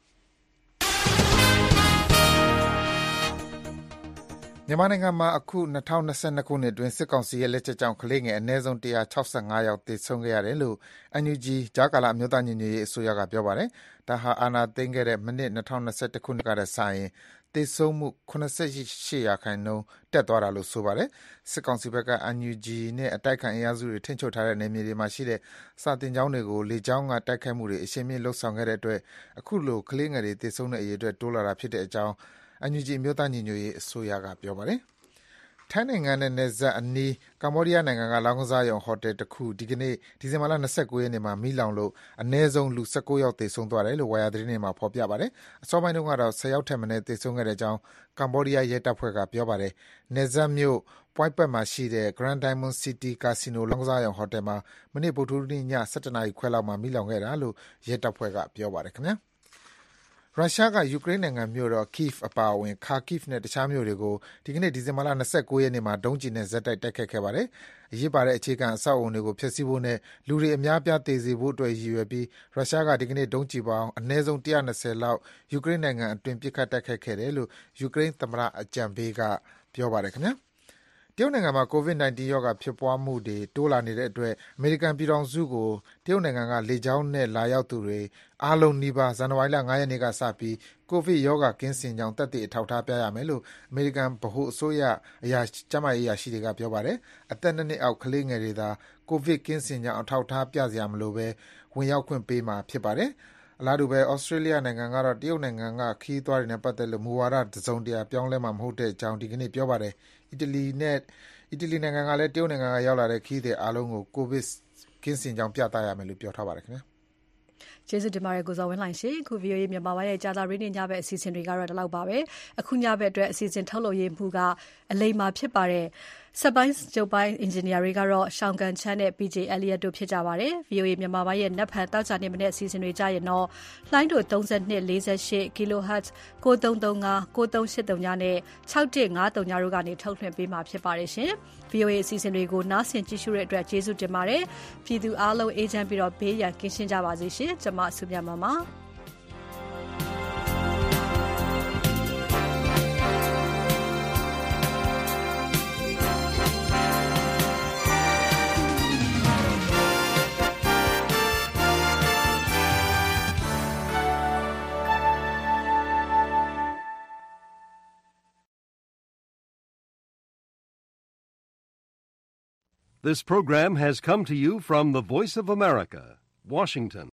မြန်မာနိုင်ငံမှာအခု၂၀၂၂ခုနှစ်အတွင်းစစ်ကောင်စီရဲ့လက်ချက်ကြောင့်ကလေးငယ်အနည်းဆုံး၁၆၅ယောက်သေဆုံးခဲ့ရတယ်လို့ အန် ယူ ဂျီ ကြားကာလအမျိုးသားညီညွတ်ရေးအစိုးရကပြောပါတယ်။ဒါဟာအာဏာသိမ်းခဲ့တဲ့မနှစ်၂၀၂၁ခုနှစ်ကတည်းကစာရင်သေဆုံးမှု၇၈ရာခိုင်နှုန်းတက်သွားတာလို့ဆိုပါတယ်။စစ်ကောင်စီဘက်က အန် ယူ ဂျီ နဲ့အတိုက်အခံအင်အားစုတွေထိန်းချုပ်ထားတဲ့နယ်မြေတွေမှာရှိတဲ့စာသင်ကျောင်းတွေကိုလေကြောင်းကတိုက်ခိုက်မှုတွေအရှိန်မြင့်လုပ်ဆောင်ခဲ့တဲ့အတွက်အခုလိုကလေးငယ်တွေသေဆုံးတဲ့အရေအတွက်တိုးလာတာဖြစ်တဲ့အကြောင်းအန် ယူ ဂျီ အမျိုးသားညီညွတ်ရေးအစိုးရကပြောပါတယ်။ထိုင်းနိုင်ငံနဲ့နယ်စပ်အနီးကမ္ဘောဒီးယားနိုင်ငံကလောင်းကစားရုံဟိုတယ်တစ်ခုဒီကနေ့ဒီဇင်ဘာလ၂၉ရက်နေ့မှာမီးလောင်လို့အနည်းဆုံးလူ၁၉ယောက်သေဆုံးသွားတယ်လို့ဝါယာသတင်းတွေမှာဖော်ပြပါတယ်။အစောပိုင်းတုန်းကတော့၁၀ယောက်ထက်မနည်းသေဆုံးခဲ့တဲ့အကြောင်းကမ္ဘောဒီးယားရဲတပ်ဖွဲ့ကပြောပါတယ်။နယ်စပ်မြို့ပွိုင်းပတ်မှာရှိတဲ့ Grand Diamond City Casino လောင်းကစားရုံဟိုတယ်မှာမနေ့ဗုဒ္ဓဟူးနေ့ည၁၁နာရီခွဲလောက်မှာမီးလောင်ခဲ့တာလို့ရဲတပ်ဖွဲ့ကပြောပါတယ်ခင်ဗျာ။ရုရှားကယူကရိန်းနိုင်ငံမြို့တော် Kyiv အပါအဝင် Kharkiv နဲ့တခြားမြို့တွေကိုဒီကနေ့ဒီဇင်ဘာလ၂၉ရက်နေ့မှာဒုံးကျည်နဲ့ဆက်တိုက်တိုက်ခိုက်ခဲ့ပါတယ်။အရေးပါတဲ့အခြေခံအဆောက်အအုံတွေကိုဖျက်ဆီးဖို့နဲ့လူတွေအများအပြားသေစေဖို့အတွက်ရည်ရွယ်ပြီးရုရှားကဒီကနေ့ဒုံးကျည်ပေါင်းအနည်းဆုံး၁၂၀လောက်ယူကရိန်းနိုင်ငံအတွင်းပစ်ခတ်တိုက်ခိုက်ခဲ့တယ်လို့ယူကရိန်းသမ္မတအကြံပေးကပြောပါတယ်ခင်ဗျာ။တရုတ်နိုင်ငံမှာ ကိုဗစ်၁၉ ရောဂါဖြစ်ပွားမှုတွေတိုးလာနေတဲ့အတွက်အမေရိကန်ပြည်ထောင်စုကိုတရုတ်နိုင်ငံကလေကြောင်းနဲ့လာရောက်သူတွေအားလုံးနီးပါးဇန်နဝါရီလ၅ရက်နေ့ကစပြီးကိုဗစ်ရောဂါကင်းစင်ကြောင်းသက်သေအထောက်အထားပြရမယ်လို့အမေရိကန်ဗဟိုအစိုးရအရာကျန်းမာရေးအရာရှိတွေကပြောပါတယ်။အသက်၂နှစ်အောက်ကလေးငယ်တွေသာကိုဗစ်ကင်းစင်ကြောင်းအထောက်အထားပြစရာမလိုဘဲဝင်ရောက်ခွင့်ပေးမှာဖြစ်ပါတယ်။အလားတူပဲဩစတြေးလျနိုင်ငံကတော့တရုတ်နိုင်ငံကခရီးသွားတွေနဲ့ပတ်သက်လို့မူဝါဒတစုံတရာပြောင်းလဲမှာမဟုတ်တဲ့အကြောင်းဒီကနေ့ပြောပါတယ်။အီတလီနဲ့အီတလီနိုင်ငံကလည်းတရုတ်နိုင်ငံကရောက်လာတဲ့ခရီးသည်အားလုံးကိုကိုဗစ်ကင်းစင်ကြောင်းပြသရမယ်လို့ပြောထားပါတယ်ခင်ဗျာ။ကျေးဇူးတင်ပါတယ်ကိုဇော်ဝင်းလှိုင်ရှင်ခု ဗီအိုအေ မြန်မာပိုင်းရဲ့ကြာသပတေးနေ့ညဘက်အစီအစဉ်တွေကတော့ဒီလောက်ပါပဲအခုညဘက်အတွက်အစီအစဉ်ထုတ်လုပ်ရေးမှုကအလိမ္မာဖြစ်ပါတယ်စက်ပိုင်းကျုပ်ပိုင်းအင်ဂျင်နီယာတွေကတော့ရှောင်းကန်ချမ်းနဲ့ ပီ ဂျေ Elliot တို့ဖြစ်ကြပါတယ် ဗီအိုအေ မြန်မာပိုင်းရဲ့နက်ဖန်တောက်ချာနေမနေ့အစီအစဉ်တွေကြရင်တော့လှိုင်းတို့၃၂ ၄၈ kHz ၉၃၃၅ ၉၃၈၃ညနဲ့၆၁၅၃ညတို့ကနေထုတ်လွှင့်ပေးမှာဖြစ်ပါတယ်ရှင် ဗီအိုအေ အစီအစဉ်တွေကိုနားဆင်ကြည့်ရှုတဲ့အတွက်ကျေးဇူးတင်ပါတယ်ပြည်သူအားလုံးအေးချမ်းပြီးတော့ဘေးရန်ကင်းရှင်းကြပါစေရှင်ကျွန်မဆုမြတ်မပါ။ This program has come to you from the Voice of America, Washington.